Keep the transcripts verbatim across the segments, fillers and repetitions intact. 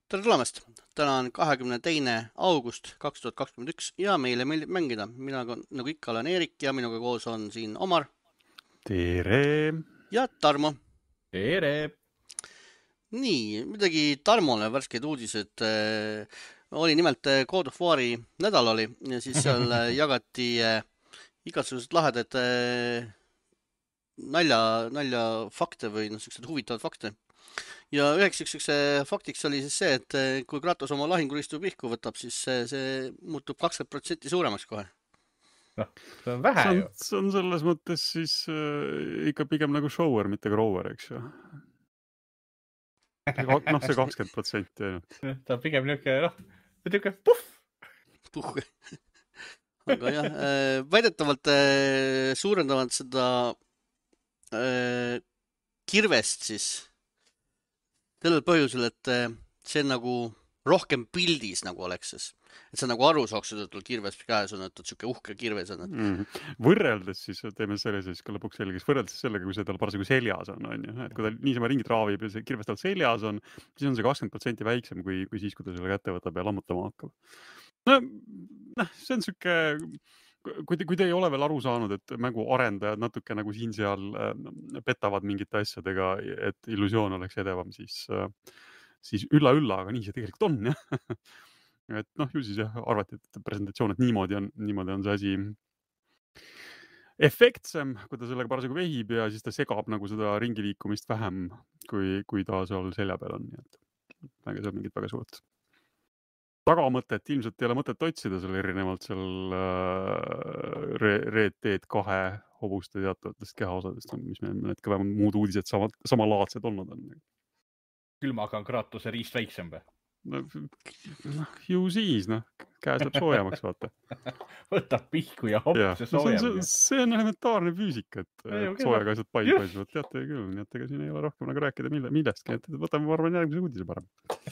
Tere tulemast! Täna on kahekümne teine august kaks tuhat kakskümmend üks ja meile meeldib mängida. Mina nagu ikka olen Eerik ja minuga koos on siin Omar. Tere! Ja Tarmo. Tere! Nii, midagi Tarmole värskeid uudised. Oli nimelt God of War'i nädal oli ja siis seal jagati igasugused lahedad nalja, nalja fakte või noh, sellised huvitavad fakte. Ja üheks üks, üks faktiks oli siis see, et kui Kratos oma lahinguristu pihku võtab, siis see, see muutub kakskümmend protsenti suuremaks kohe. No, see on vähe see on, ju. See on selles mõttes siis äh, ikka pigem nagu shower, mitte grower, eks ju. Noh, see kakskümmend protsenti. Ta on pigem niuke, noh, niuke puff. Puh. Aga jah, väidetavalt suurendavad seda äh, kirvest siis sellel põhjusel, et see on nagu rohkem pildis nagu oleks siis. Et see nagu aru saaks, et tul kirves käes on, et siuke uhke kirves on. Et... Mm. Võrreldes siis, teeme selle siis ka lõpuks selgeks, võrreldes sellega, kui see tal parasjagu seljas on, on ju. Et kui ta niisama ringi traavib ja see kirves tal seljas on, siis on see kakskümmend protsenti väiksem kui, kui siis, kui ta selle kätte võtab ja lammutama hakkab. No, noh, see on siuke... Kui te, kui te ei ole veel aru saanud, et mängu arendajad natuke nagu siin-seal petavad mingite asjadega, et illusioon oleks edevam, siis, siis ülla-ülla, aga nii see tegelikult on. Ja? Et noh, ju siis jah, arvati, et presentatsioon, et niimoodi on, niimoodi on see asi efektsem, kui ta sellega parasjagu vehib ja siis ta segab nagu seda ringiliikumist vähem, kui, kui ta seal selja peal on. Nii et mänge seal mingit väga suurt. Tagamõtet ilmselt ei ole mõtet otsida seal erinevalt seal äh, Red Dead kahe hobuste teatavatest kehaosadest, mis meil need ka vähemalt muud uudised sama, samalaadsed olnud on. Külmaga on Kratose riist väiksem või? No, ju siis, noh, käes läheb soojamaks, vaata. Võtab pihku ja hopp, ja, see soojam. See, see on elementaarne füüsika, et ja, soojaga asjad paid paisuvad. Teate küll, nii et ega siin ei ole rohkem nagu rääkida mille, millestki, et võtame, ma arvan, järgmise uudise parem.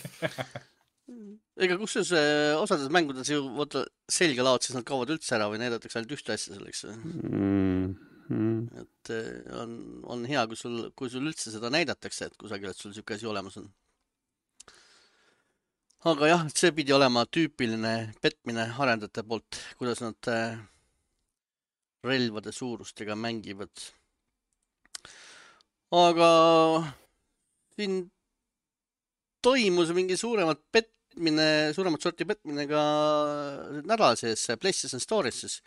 Ega kusjuures osades mängudes ju võtta selge laad, siis nad kaovad üldse ära või näidatakse ainult ühte asja selleks. Mm, mm. Et on, on hea, kui sul, kui sul üldse seda näidatakse, et kusagil, et sul siuke asi olemas on. Aga jah, see pidi olema tüüpiline petmine arendajate poolt, kuidas nad relvade suurustega mängivad. Aga siin toimus mingi suuremat pet Mine, suuremat sorti petmine ka nädala sees PlayStation Store'is siis.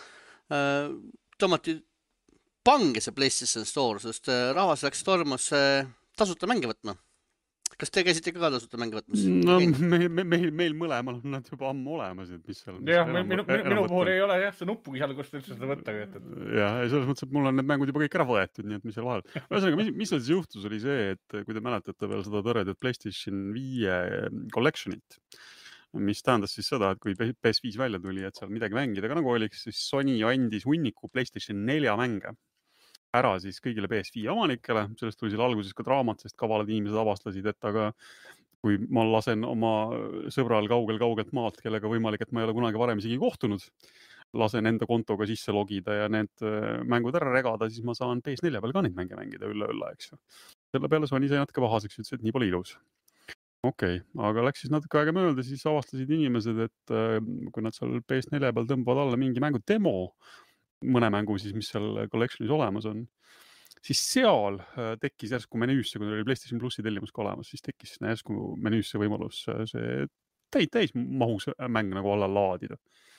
Tõmmati pange see PlayStation Store, sest rahvas läks tormas tasuta mänge võtma. Kas te käisite ka tasuta mänge võtmas? No meil, meil, meil mõlemal on nad juba ammu olemas, et mis seal... Jah, minu, minu, minu puhul ei ole jah, see nuppugi seal, kus üldse seda võtta. Ja, selles mõttes, et mul on need mängud juba kõik ära võetud, nii et mis seal vahel. Ühesõnaga, mis, mis seal siis juhtus, oli see, et kui te mäletate veel seda tõredat PlayStation viie collectionit, mis tähendas siis seda, et kui P S viis välja tuli, et seal midagi mängida, aga nagu oliks, siis Sony andis hunniku PlayStation nelja mänge ära siis kõigile P S viie omanikele. Sellest tuli seal alguses ka draamat, sest kavalad inimesed avastasid, et aga kui ma lasen oma sõbral kaugel-kaugelt maalt, kellega võimalik, et ma ei ole kunagi varem isegi kohtunud, lasen enda kontoga sisse logida ja need mängud ära regada, siis ma saan P S nelja peal ka neid mänge mängida ülla-ülla, eks ju. Selle peale Sony sai natuke vahaseks, ütles, et nii pole ilus. Okei, okay, aga läks siis natuke aega mööda, siis avastasid inimesed, et kui nad seal P S nelja peal tõmbavad alla mingi mängu demo, mõne mängu siis, mis seal collectionis olemas on, siis seal tekkis järsku menüüsse, kui oli PlayStation Plusi tellimus ka olemas, siis tekkis järsku menüüsse võimalus see täis, täis mahus mäng nagu alla laadida.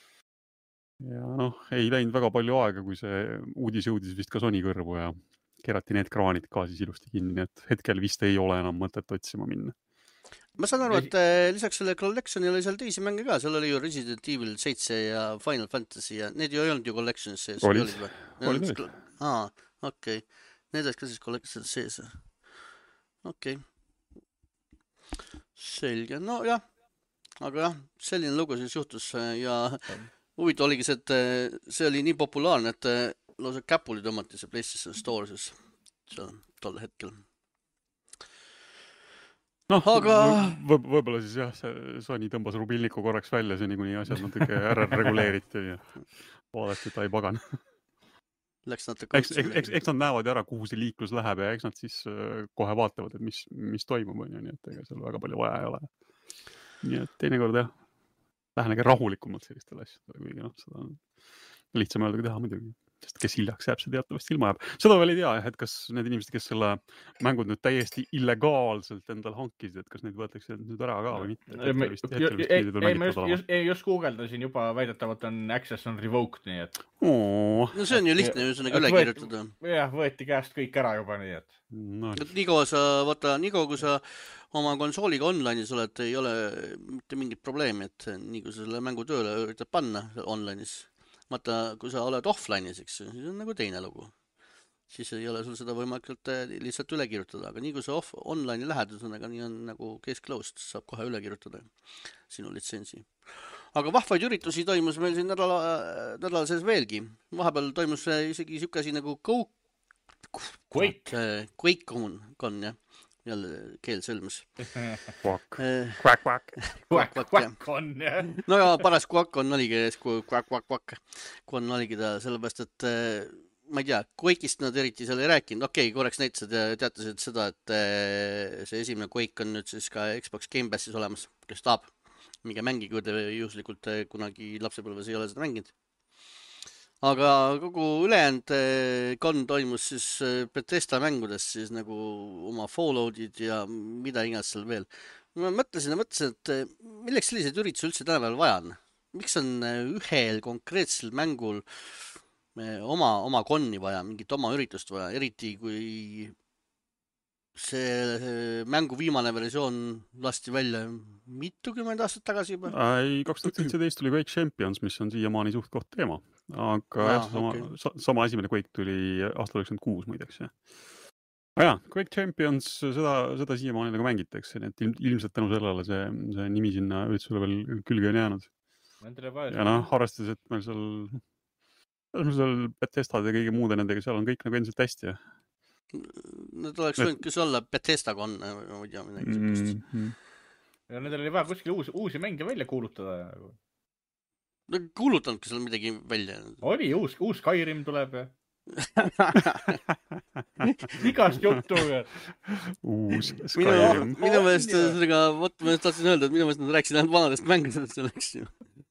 Ja noh, ei läinud väga palju aega, kui see uudis jõudis vist ka Sony kõrvu ja kerati need kraanid ka siis ilusti kinni, nii et hetkel vist ei ole enam mõtet otsima minna. Ma saan aru, et lisaks selle collectioni oli seal teisi mänge ka, seal oli ju Resident Evil seitse ja Final Fantasy ja need ju ei olnud ju collectionis sees. Olid, olid, olid. Aa, okei. Okay. Need olid ka siis collectionis sees. Okei. Okay. Selge, no jah. Aga jah, selline lugu siis juhtus ja huvitav oligi see, et see oli nii populaarne, et lausa käpuli tõmmati see PlayStation Store siis tol hetkel. Noh, aga... võib, võib-olla siis jah, see Sony tõmbas rubilniku korraks välja, see niikuinii asjad natuke ära reguleeriti ja vaadati, et ai pagan. Läks natuke... Eks, eks, eks nad näevad ära, kuhu see liiklus läheb ja eks nad siis kohe vaatavad, et mis, mis toimub, on ju, nii et ega seal väga palju vaja ei ole. nii et teinekord jah, lähenege rahulikumalt sellistele asjadele, kuigi noh, seda on lihtsam öelda kui teha muidugi. Sest kes hiljaks jääb, see teatavasti ilma jääb. Seda veel ei tea, et kas need inimesed, kes selle mängud nüüd täiesti illegaalselt endal hankisid, et kas neid võetakse nüüd ära ka või mitte. Ei, vist, ei, ei, ma just, just, just guugeldasin juba väidetavalt on access on revoked, nii et... Oo. No see on ju lihtne ühesõnaga üle kirjutada. Jah, võeti käest kõik ära juba, nii et... No. Nii kaua sa, vaata, nii kaua kui sa oma konsooliga online'is oled, ei ole mitte mingit probleemi, et nii kui sa selle mängu tööle üritad panna online'is. Vaata, kui sa oled offline'is, eks, siis on nagu teine lugu. Siis ei ole sul seda võimalikult lihtsalt üle kirjutada, aga nii kui sa off, online'i lähed, ühesõnaga nii on nagu case closed, saab kohe üle kirjutada sinu litsentsi. Aga vahvaid üritusi toimus meil siin nädala, nädala sees veelgi. Vahepeal toimus isegi siuke asi nagu Go... Quake. QuakeCon, kon, jah. Jälle keel sõlmus. Quack, quack, quack. Quack, quack on, jah. No ja paras quack on oligi, quack, quack, quack. Kon oligi ta, sellepärast, et ma ei tea, Quake'ist nad eriti seal ei rääkinud. Okei, okay, korraks näitasid ja teatasid seda, et see esimene Quake on nüüd siis ka Xbox Game Passis olemas, kes tahab. Minge mängi, kui te juhuslikult kunagi lapsepõlves ei ole seda mänginud. Aga kogu ülejäänud kon toimus siis Bethesda mängudes siis nagu oma Falloutid ja mida iganes seal veel. Ma mõtlesin ja mõtlesin, et milleks selliseid üritusi üldse tänapäeval vaja on? Miks on ühel konkreetsel mängul oma, oma konni vaja, mingit oma üritust vaja, eriti kui see mängu viimane versioon lasti välja mitukümmend aastat tagasi juba? Ei, kaks tuhat seitseteist tuli Quake Champions, mis on siiamaani suht koht teema. Aga ah, sama, okay. sama esimene Quake tuli aastal üheksakümmend kuus muideks. Ja. Aga jah, Quake Champions, seda, seda siiamaani nagu mängitakse, nii et ilmselt tänu sellele see, see nimi sinna üritusele veel külge on jäänud. Ja noh, arvestades, et meil seal, meil seal Bethesdad ja kõige muude nendega, seal on kõik nagu endiselt hästi. Ja. Need oleks võinud kes olla Bethesda-kon, ma ei tea midagi mm -hmm. ja nendel oli vaja kuskil uusi, uusi mänge välja kuulutada. No kuulutanudki seal midagi välja. Oli, uus, uus Skyrim tuleb ja igast juttu. Uus Skyrim. Minu meelest sellega, vot ma tahtsin öelda, et minu meelest nad rääkisid ainult vanadest mängudest selleks ju.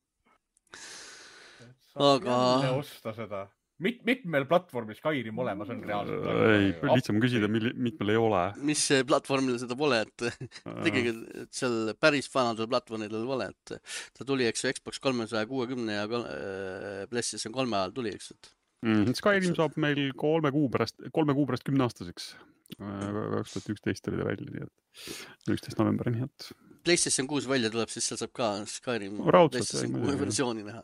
Aga... jälle osta seda. Mit, mitmel platvormil Skyrim olemas on reaalselt? Ei, lihtsam küsida, mitmel ei ole. Mis platvormil seda pole, et tegelikult seal päris vanadel platvormidel pole, et ta tuli, eks Xbox kolmesaja kuuekümne ja PlayStation kolme ajal tuli, eks. Mm, Skyrim saab meil kolme kuu pärast, kolme kuu pärast kümneaastaseks. kaks tuhat üksteist oli ta välja, nii et üksteist novembri, nii et... PlayStation kuus välja tuleb, siis seal saab ka Skyrim Raudselt, PlayStation kuue versiooni näha.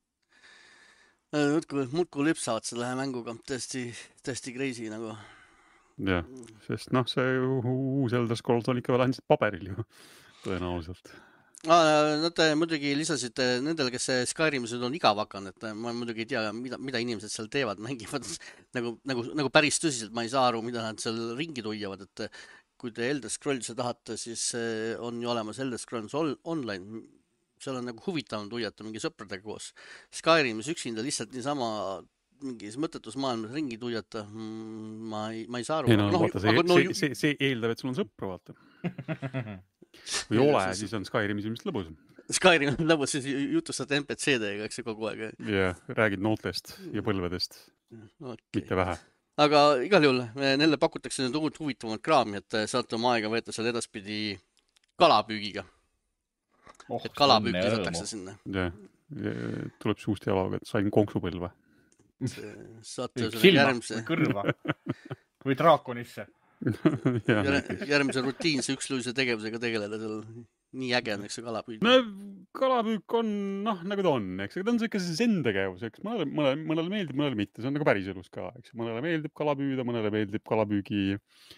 Muudku lüpsavad selle mänguga tõesti, tõesti crazy nagu. Jah, sest noh, see uus Elder Scrolls on ikka veel ainult paberil ju, tõenäoliselt. Nad muidugi lisasid nendele, kes Skyrimised on igav hakanud, et ma muidugi ei tea, mida, mida inimesed seal teevad, mängivad nagu, nagu, nagu päris tõsiselt, ma ei saa aru, mida nad seal ringi tuiavad, et kui te Elder Scrollsi tahate, siis on ju olemas Elder Scrolls online. Seal on nagu huvitavam tuiata mingi sõpradega koos. Skyrimis üksinda lihtsalt niisama mingis mõttetus maailmas ringi tuiata, ma ei, ma ei saa aru. Ei, no, no, vaata, see, no, see, see, see eeldab, et sul on sõpru, vaata. Kui ei ole, siis on Skyrimis ilmselt lõbus. Skyrim on lõbus, siis jutustad N P C-dega, eks see kogu aeg. Jah, räägid nooltest ja põlvedest. Okay. Mitte vähe. Aga igal juhul, neile pakutakse nüüd uut huvitavamad kraami, et saate oma aega võeta seal edaspidi kalapüügiga. Oh, et kalapüük lisatakse sinna. Jah, tuleb suust jalaga, et sain konksupõlve. Saate silma järgmise... kõrva või draakonisse. Järgmise rutiinse üksluise tegevusega tegeleda seal. Nii äge on, eks see kalapüük. No kalapüük on, noh, nagu ta on, eks. Ta on see ikka see sendekäevus, eks. Mõnele, mõnele, mõnele meeldib, mõnele mitte. See on nagu päris elus ka, eks. Mõnele meeldib kalapüüda, mõnele meeldib kalapüügi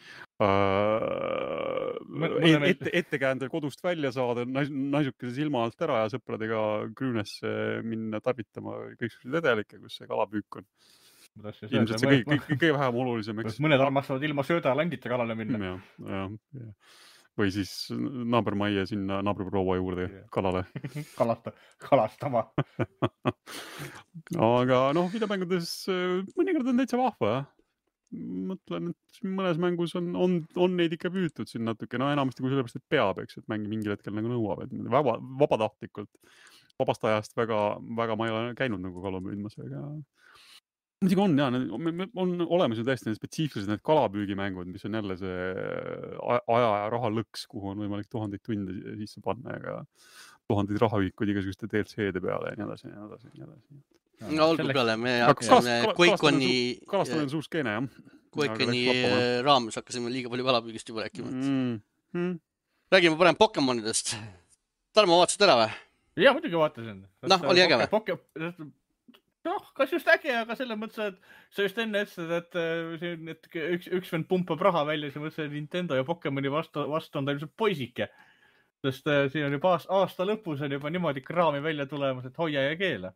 uh, ette, ettekäändel kodust välja saada, naisukese silma alt ära ja sõpradega Grünesse minna tarvitama kõiksugused edelikke, kus see kalapüük on. Ilmselt see kõige, kõige, kõige vähem olulisem, eks. Mõned armastavad ilma sööda landite kalale minna. Ja, ja, ja. Või siis naabermaie sinna naabriproua juurde kalale. Kalasta, kalastama. Aga noh, videomängudes mõnikord on täitsa vahva, jah. mõtlen, et mõnes mängus on, on, on neid ikka püütud siin natuke, no enamasti kui sellepärast, et peab, eks, et mängi mingil hetkel nagu nõuab, et vaba, vabatahtlikult, vabast ajast väga, väga ma ei ole käinud nagu kalu püüdmas, aga muidugi on, jah, on olemas ju täiesti need spetsiifilised need kalapüügimängud, mis on jälle see aja ja raha lõks, kuhu on võimalik tuhandeid tunde sisse panna ja tuhandeid rahaühikud igasuguste D L C-de peale ja nii edasi, nii edasi, nii edasi. No olgu peale, me hakkasime Quakeoni kalastamine on suur skeene, jah. Quakeoni raames hakkasime liiga palju kalapüügist juba rääkima. Mm. Mm. Räägime parem Pokemonidest. Tarmo, vaatasid ära või? Jaa, muidugi vaatasin. Noh, oli äge või? Poke... noh, kas just äge, aga selles mõttes, et sa just enne ütlesid, et, et üks, üks vend pumpab raha välja, siis mõtlesin, et Nintendo ja Pokemoni vastu, vastu on ta ilmselt poisike. Sest siin on juba aasta lõpus on juba niimoodi kraami välja tulemas, et hoia ja keela.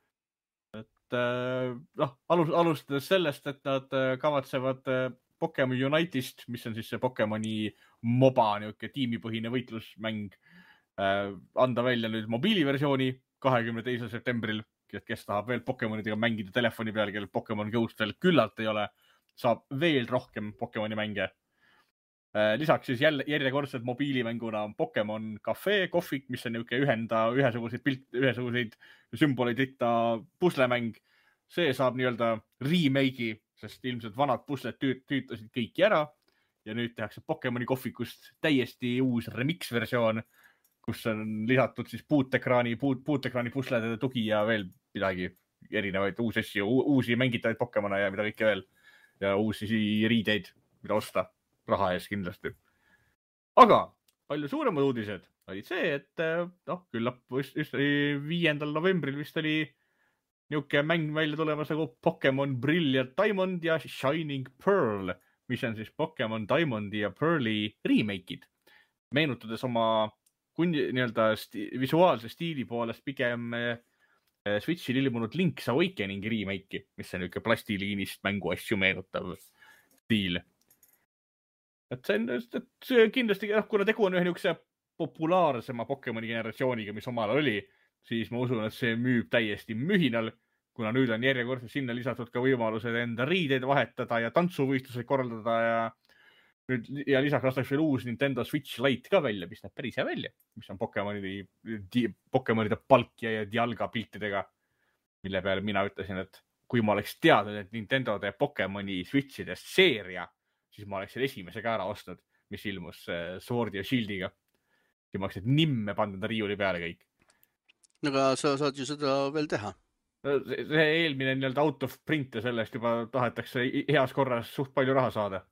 Et noh, alus, alustades sellest, et nad kavatsevad Pokemon Unite'ist, mis on siis see Pokemoni MOBA niuke tiimipõhine võitlusmäng, anda välja nüüd mobiiliversiooni kahekümne teisel septembril, kes tahab veel Pokemonidega mängida telefoni peal, kellel Pokemon Go'st veel küllalt ei ole, saab veel rohkem Pokemoni mänge. Lisaks siis jälle järjekordselt mobiilimänguna on Pokemon Cafe, kohvik, mis on niuke ühenda ühesuguseid pilt, ühesuguseid sümboleid itta puslemäng. See saab nii-öelda remake'i, sest ilmselt vanad pusled tüüt, tüütasid kõiki ära ja nüüd tehakse Pokemoni kohvikust täiesti uus remix-versioon, kus on lisatud siis puutekraani, puut, puutekraani puslede tugi ja veel midagi erinevaid uusi asju, uusi mängitavaid Pokemone ja mida kõike veel ja uusi riideid, mida osta raha ees kindlasti. Aga palju suuremad uudised oli see, et noh, küllap just, just viiendal novembril vist oli niuke mäng välja tulemas nagu Pokemon Brilliant Diamond ja Shining Pearl, mis on siis Pokemon Diamondi ja Pearli remake'id. Meenutades oma kundi, nii-öelda sti, visuaalse stiili poolest pigem eh, Switch'il ilmunud Link's Awakeningi remake'i, mis on niuke plastiliinist mängu asju meenutav stiil. Et see on et see kindlasti, kuna tegu on ühe niukse populaarsema Pokemoni generatsiooniga, mis omal oli, siis ma usun, et see müüb täiesti mühinal, kuna nüüd on järjekordselt sinna lisatud ka võimalused enda riideid vahetada ja tantsuvõistluseid korraldada ja, nüüd, ja lisaks lastakse veel uus Nintendo Switch Lite ka välja, mis näeb päris hea välja, mis on Pokemonide, di, Pokemonide palkja ja Dialga piltidega, mille peale mina ütlesin, et kui ma oleks teadnud, et Nintendo teeb Pokemoni Switchidest seeria, siis ma oleks selle esimesega ära ostnud, mis ilmus Swordi ja Shieldiga. Ja ma oleks nimme pandud riiuli peale kõik. No aga sa saad ju seda veel teha. See, see eelmine nii-öelda out of print ja sellest juba tahetakse heas korras suht palju raha saada.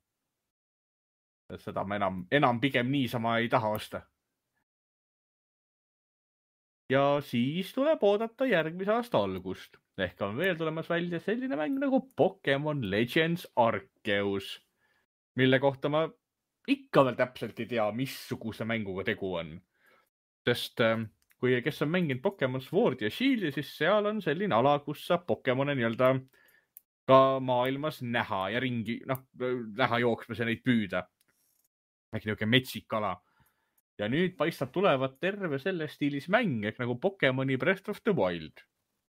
Seda ma enam, enam pigem niisama ei taha osta. Ja siis tuleb oodata järgmise aasta algust. Ehk on veel tulemas välja selline mäng nagu Pokemon Legends Arceus, mille kohta ma ikka veel täpselt ei tea, missuguse mänguga tegu on. Sest kui kes on mänginud Pokemon Sword ja Shieldi, siis seal on selline ala, kus saab Pokemone nii-öelda ka maailmas näha ja ringi, noh, näha jooksmas ja neid püüda. Äkki niuke metsik ala. Ja nüüd paistab tulevat terve selle stiilis mäng, ehk nagu Pokemoni Breath of the Wild.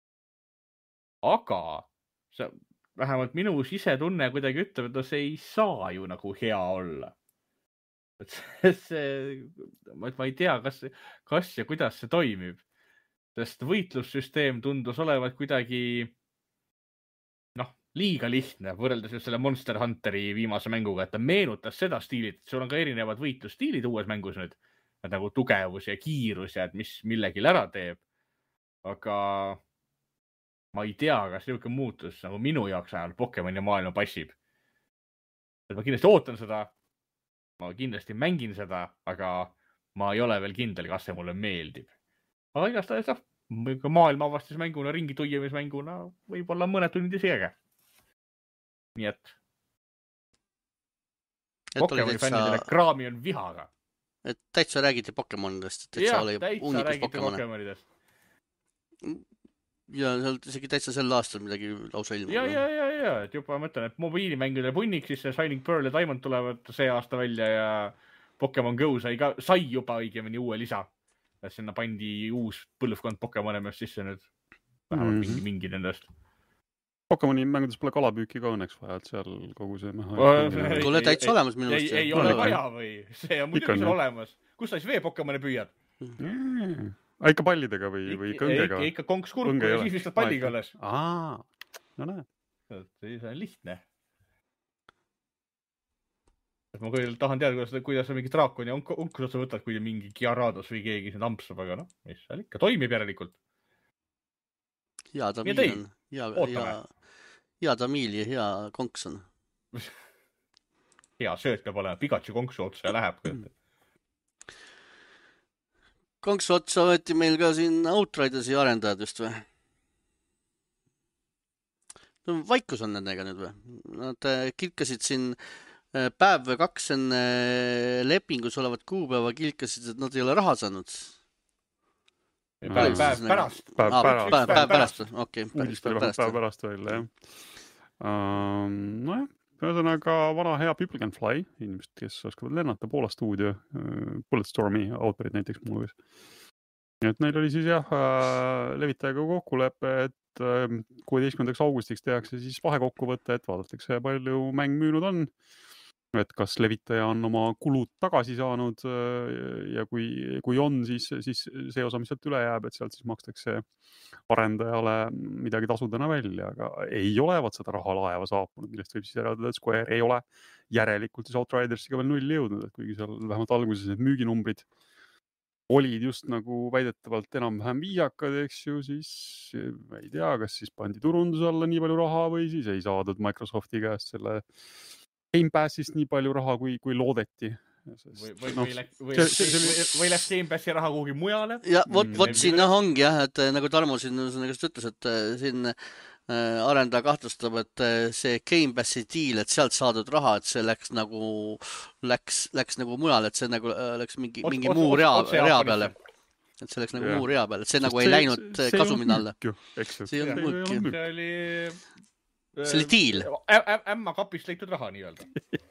Aga see, vähemalt minu sisetunne kuidagi ütleb, et see ei saa ju nagu hea olla. Et see, see, ma ei tea, kas, kas ja kuidas see toimib. Sest võitlussüsteem tundus olevat kuidagi noh, liiga lihtne võrreldes just selle Monster Hunteri viimase mänguga, et ta meenutas seda stiilit, et sul on ka erinevad võitlusstiilid uues mängus nüüd, et nagu tugevus ja kiirus ja et mis millegil ära teeb. Aga ma ei tea, kas niisugune muutus nagu minu jaoks ajal Pokemoni maailma passib. Et ma kindlasti ootan seda, ma kindlasti mängin seda, aga ma ei ole veel kindel, kas see mulle meeldib. Aga igastahes maailma avastusmänguna, ringi tuiemismänguna võib-olla mõned tunnid isegi äge. Nii et, et Pokemoni täitsa... fännidele kraami on vihaga. Et täitsa räägiti Pokemonidest. Jah, täitsa räägiti Pokemonidest. Ja seal isegi täitsa sel aastal midagi lausa ilmub. Ja, ja, ja, ja, et juba mõtlen, et mobiilimängudele punnik, siis see Shining Pearl ja Diamond tulevad see aasta välja ja Pokemon Go sai, ka, sai juba õigemini uue lisa. Et sinna pandi uus põlvkond Pokemone meest sisse nüüd. Vähemalt mm-hmm. mingi, mingi nendest. Pokemoni mängudes pole kalapüüki ka õnneks vaja, et seal kogu see Ei, Tule ei, täitsa ei, olemas minu ei, meelest. ei No, ole ikka. vaja või? See on muidugi Ikka on, seal jah. olemas. Kus sa siis vee-Pokemoni püüad? Ah, ikka pallidega või, või kõngega? Ikka, ikka konks kurku Kõnge ei ja ole. siis vistad palliga alles. Aa, no näed. See on lihtne. Ma küll tahan teada, kuidas, kuidas sa mingi draakoni unkus otsa võtad, kui mingi Gyarados või keegi sind ampsab, aga noh, mis seal ikka toimib järelikult. Hea Ja Tamiil teid? on. Hea, Ootame. hea, hea Tamiil ja hea konks on. Hea sööt peab olema, Pikachu konksu otsa ja läheb. Konksu otsa võeti meil ka siin Outridersi arendajad just või? No, vaikus on nendega nüüd või? Nad äh, kilkasid siin äh, päev või kaks enne äh, lepingus olevat kuupäeva kilkasid, et nad ei ole raha saanud. Päev, päev pärast. Päev Ah, pärast. päev, päev pärast või? Okei, Uudist päev oli pärast. päev pärast välja, jah. Um, nojah, ühesõnaga vana hea People Can Fly, inimesed, kes oskavad lennata, Poola stuudio, uh, Bulletstormi autorid näiteks muudes. Nii et neil oli siis jah, äh, levitajaga kokkulepe, et äh, kuueteistkümnendaks augustiks tehakse siis vahekokkuvõte, et vaadatakse, palju mäng müünud on. Et kas levitaja on oma kulud tagasi saanud äh, ja kui, kui on, siis, siis see osa, mis sealt üle jääb, et sealt siis makstakse arendajale midagi tasudena välja, aga ei ole vaat seda raha laeva saapunud, millest võib siis järeldada, et Square ei ole järelikult siis Outridersiga veel nulli jõudnud, et kuigi seal vähemalt alguses need müüginumbrid olid just nagu väidetavalt enam-vähem viiakad, eks ju, siis ei tea, kas siis pandi turunduse alla nii palju raha või siis ei saadud Microsofti käest selle Game Passist nii palju raha, kui, kui loodeti. Või, või, No, või, läks, või, see- see- või, või, või läks Game Passi raha kuhugi mujale? Ja vot, Mm, vot siin jah ongi jah, et äh, nagu Tarmo siin just ütles, et äh, siin äh, arendaja kahtlustab, et äh, see Game Passi deal, et sealt saadud raha, et see läks nagu, läks, läks nagu mujal, et see nagu äh, läks mingi, Ots- mingi ots- muu ots- rea, otse rea Jaapanisse. peale. Et see läks nagu Jah. muu rea peale, et see Sest nagu ei läinud see ei kasumina olnud alla. müük ju, eks ju. See ei olnud See müük, ei olnud jah. See oli... See oli deal. Ämma kapist leitud raha nii-öelda.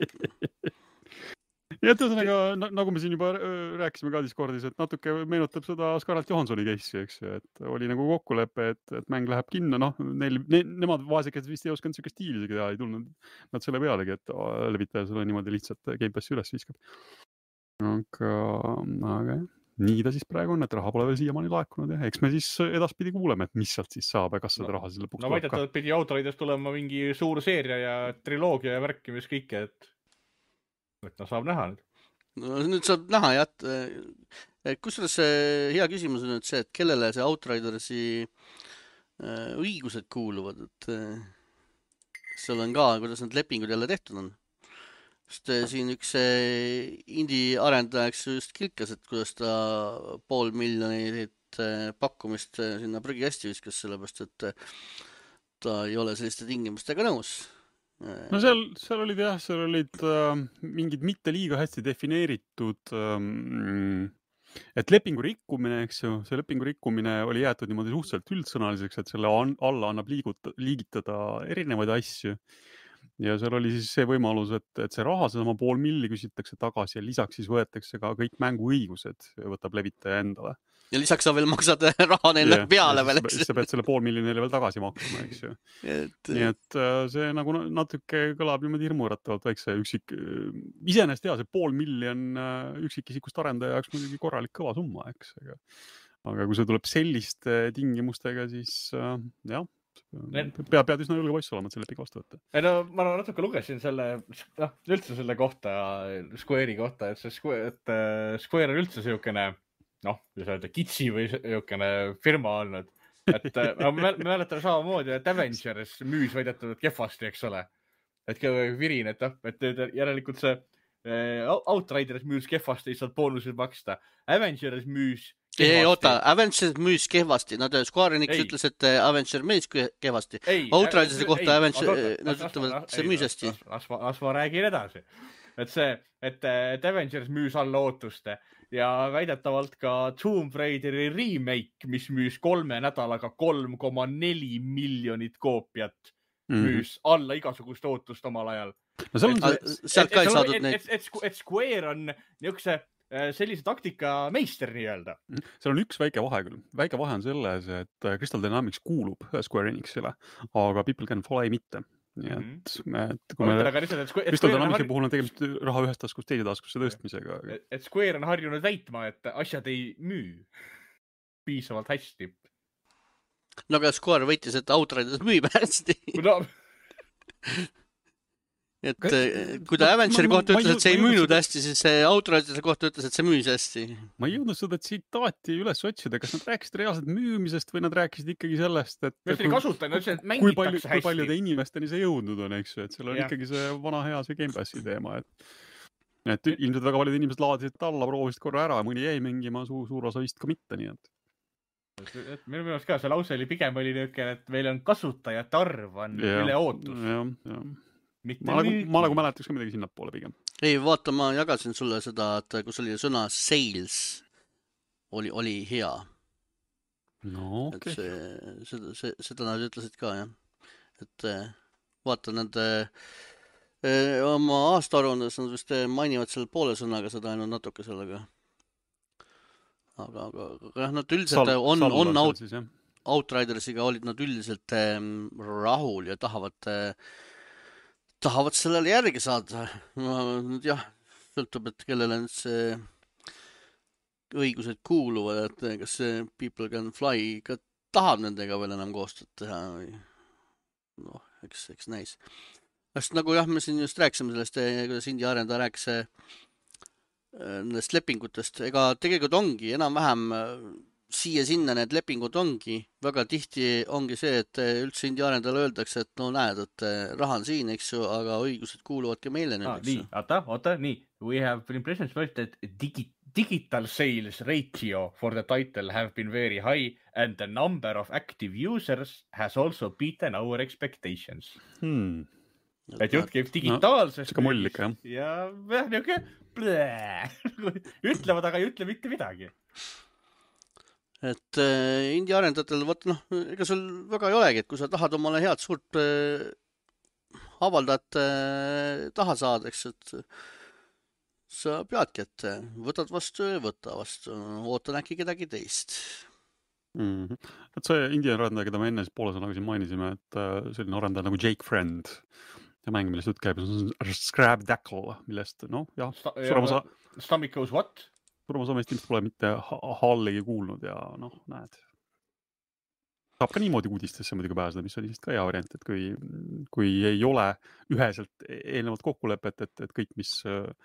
Ja et ühesõnaga, na- nagu me siin juba äh, rääkisime ka Discordis, et natuke meenutab seda Scarlett Johanssoni case'i, eks ju, et oli nagu kokkulepe, et, et mäng läheb kinno, noh, neil, ne, nemad vaesekad vist ei osanud siuke stiili isegi teha, ei tulnud nad selle pealegi, et levitaja selle niimoodi lihtsalt Game Passi üles viskab. Aga, aga jah, nii ta siis praegu on, et raha pole veel siiamaani laekunud ja eks me siis edaspidi kuuleme, et mis sealt siis saab ja kas seda No, raha siis lõpuks No tuleb ka. väidetavalt pidi Outriders tulema mingi suur seeria ja triloogia ja värki, mis kõike, et et no saab näha nüüd. No, nüüd saab näha jah, et kusjuures see hea küsimus on nüüd see, et kellele see Outridersi äh, õigused kuuluvad, et äh, seal on ka, kuidas need lepingud jälle tehtud on. Just äh, siin üks äh, indie arendajaks just kilkas, et kuidas ta pool miljonit äh, pakkumist äh, sinna prügikasti viskas, sellepärast et äh, ta ei ole selliste tingimustega nõus. No seal, seal olid jah, seal olid äh, mingid mitte liiga hästi defineeritud, ähm, et lepingu rikkumine, eks ju, see lepingu rikkumine oli jäetud niimoodi suhteliselt üldsõnaliseks, et selle an, alla annab liiguta, liigitada erinevaid asju. Ja seal oli siis see võimalus, et, et see raha, see sama pool milli küsitakse tagasi ja lisaks siis võetakse ka kõik mänguõigused ja võtab levitaja endale. Ja lisaks sa veel maksad raha neile Yeah, peale ja veel, siis, eks. siis sa pead selle pool milli neile veel tagasi maksma, eks ju. Et, Nii et äh, see nagu natuke kõlab niimoodi hirmuäratavalt väikse üksik, iseenesest hea, see pool milli on äh, üksikisikust arendaja jaoks muidugi korralik kõva summa, eks. Aga, aga kui see tuleb selliste tingimustega, siis äh, jah, peab, peab üsna julge poiss olema, et selle lepingu vastu võtta. Ei no ma natuke lugesin selle, noh, üldse selle kohta, Square'i kohta, et see Square, et äh, Square on üldse siukene, noh, kuidas öelda, kitsi või siukene firma olnud. Et äh, no, me, me mäletame samamoodi, et Avengers müüs väidetavalt kehvasti, eks ole. Et virin, et, et järelikult see äh, Outriders müüs kehvasti, ei saanud boonuseid maksta. Avengers müüs ei, oota, Avengers müüs kehvasti. Nad Square Enix Ei. ütles, et Avengers müüs kehvasti. Ei, Outridersi ei, kohta ei, Avengers, oota, oota, nad las- ütlevad, las- et see ei, müüs las- hästi. las- Las ma, las ma räägin edasi. Et see, et, et Avengers müüs alla ootuste ja väidetavalt ka Tomb Raideri remake, mis müüs kolme nädalaga kolm koma neli miljonit koopiat, müüs mm -hmm. alla igasugust ootust omal ajal. No seal on see, Sealt ka ei et, saadud et, neid. et, et, et Square on niisuguse sellise taktika meister nii-öelda. Seal on üks väike vahe küll. Väike vahe on selles, et Crystal Dynamics kuulub Square Enixile, aga People Can Fly mitte. Nii et, mm-hmm. et kui me Crystal Dynamicsi har... puhul on tegemist raha ühest taskust teise taskusse tõstmisega. Et, et Square on harjunud väitma, et asjad ei müü piisavalt hästi. No aga Square võitis, et Outriders müüb hästi. No... et kui ta Avengeri kohta ütles, et see ei müünud hästi, siis see Outridersi kohta ütles, et see müüs hästi. Ma ei jõudnud seda tsitaati üles otsida, kas nad rääkisid reaalselt müümisest või nad rääkisid ikkagi sellest, et kui, kasutan, et kui, palju, kui paljude inimesteni see jõudnud on, eks ju, et seal on ja. ikkagi see vana hea see Game Passi teema, et, et ilmselt väga paljud inimesed laadisid alla, proovisid korra ära, mõni jäi mängima, suur, suur osa vist ka mitte, nii et et minu meelest ka see lause oli pigem oli niisugune, et meil on kasutajate arv on ja, üle ootus. Ja, ja. Ma nagu, ma nagu mäletaks ka midagi sinnapoole pigem. Ei, vaata, ma jagasin sulle seda, et kus oli sõna sales, oli, oli hea. No, okei. Okay. See, seda, see, seda nad ütlesid ka, jah. Et vaata, nad eh, oma aastaaruandes nad vist mainivad selle poole sõnaga seda ainult natuke sellega. Aga, aga, aga nad üldiselt Sal, on, on out, siis, Outridersiga olid nad üldiselt eh, rahul ja tahavad eh, tahavad sellele järgi saada. Jah, sõltub, et kellele see õigused kuuluvad, et kas see People Can Fly ka tahab nendega veel enam koostööd teha või noh, eks, eks näis. Sest nagu jah, me siin just rääkisime sellest, kuidas India arendaja rääkis nendest lepingutest, ega tegelikult ongi enam-vähem siia-sinna need lepingud ongi, väga tihti ongi see, et üldse India arendajale öeldakse, et no näed, et raha on siin, eks ju, aga õigused kuuluvadki meile nüüd, ah, eks ju. Nii, oota, oota, nii. We have been present first that digi digital sales ratio for the title have been very high and the number of active users has also beaten our expectations. Hmm. Et jutt käib digitaalsest. No, mull ikka, jah. Ja jah, niisugune ütlevad, aga ei ütle mitte midagi. Et äh, India arendajatel, võt, noh, ega sul väga ei olegi, et kui sa tahad omale head suurt äh, avaldajat äh, taha saada, eks, et sa peadki, et võtad vastu ja võta vastu, ootan äkki kedagi teist. Mm-hmm. Et see India arendaja, keda me enne poole sõnaga siin mainisime, et äh, selline arendaja nagu Jake Friend ja mäng, millest jutt käib, on Scrabdackle, millest, noh, jah, suurema sa... Stomach goes what? Surma Soomest ilmselt pole mitte Hallegi kuulnud ja noh, näed. Saab ka niimoodi uudistesse muidugi pääseda, mis oli vist ka hea variant, et kui, kui ei ole üheselt eelnevalt kokkulepet, et, et kõik, mis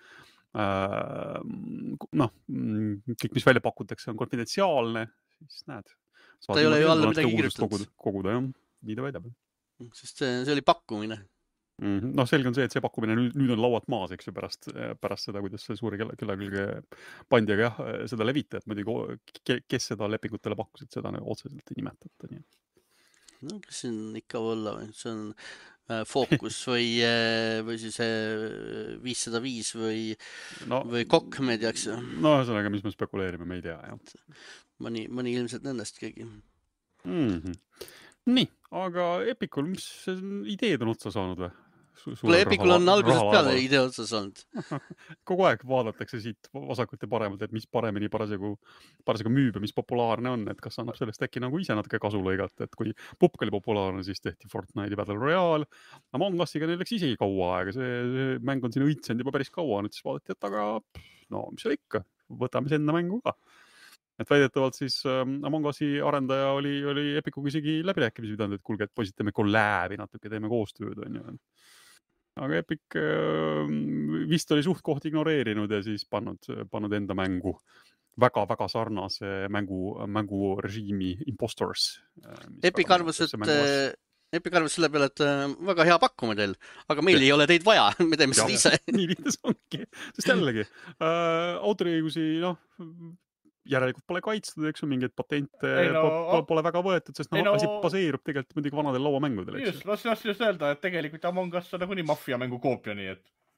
äh, noh, kõik, mis välja pakutakse, on konfidentsiaalne, siis näed. Ta ei ole ju alla midagi kirjutatud. Koguda, koguda, jah, nii ta väidab. Sest see, see oli pakkumine. No selge on see, et see pakkumine nüüd, nüüd on lauad maas, eks ju, pärast, pärast seda, kuidas see suuri kella, kella külge pandi, aga jah, seda levita, et muidugi, kes seda lepingutele pakkusid, seda otseselt ei nimetata. Nii. No, kes siin ikka olla, see on äh, Focus või, äh, või siis äh, viissada viis või, no, või Kokk, me ei teaks. No, ühesõnaga, mis me spekuleerime, me ei tea, jah. Mõni, mõni ilmselt nendest keegi. Mm-hmm. Nii, aga Epicul, mis ideed on otsa saanud või? Kuule, Epicul on algusest peale idee otsas olnud. Kogu aeg vaadatakse siit vasakult ja paremalt, et mis paremini parasjagu, parasjagu müüb ja mis populaarne on, et kas annab sellest äkki nagu ise natuke kasu lõigata, et kui pupk oli populaarne, siis tehti Fortnite'i Battle Royale. Among Usiga neil läks isegi kaua aega, see, see mäng on siin õitsenud juba päris kaua, nüüd siis vaadati, et aga no, mis seal ikka, võtame see enda mängu ka. Et väidetavalt siis ähm, Among Usi arendaja oli, oli Epicuga isegi läbirääkimisi pidanud, et kuulge, et poisid teeme kolläbi natuke, teeme koostööd, on ju. Aga Epic äh, vist oli suht koht ignoreerinud ja siis pannud, pannud enda mängu väga-väga sarnase mängu, mängu režiimi Impostors. Epic arvas, et Epic arvas selle peale, et väga hea pakkume teil, aga meil ja. ei ole teid vaja, me teeme seda ise. Nii lihtne see ongi, sest jällegi äh, autoriõigusi, noh, järelikult pole kaitstud, eks ju, mingeid patente no, pole, pole väga võetud, sest no, no, asi baseerub tegelikult muidugi vanadel lauamängudel. Just, las, las just öelda, et tegelikult Among Us on nagu nii maffia mängu koopia, nii et.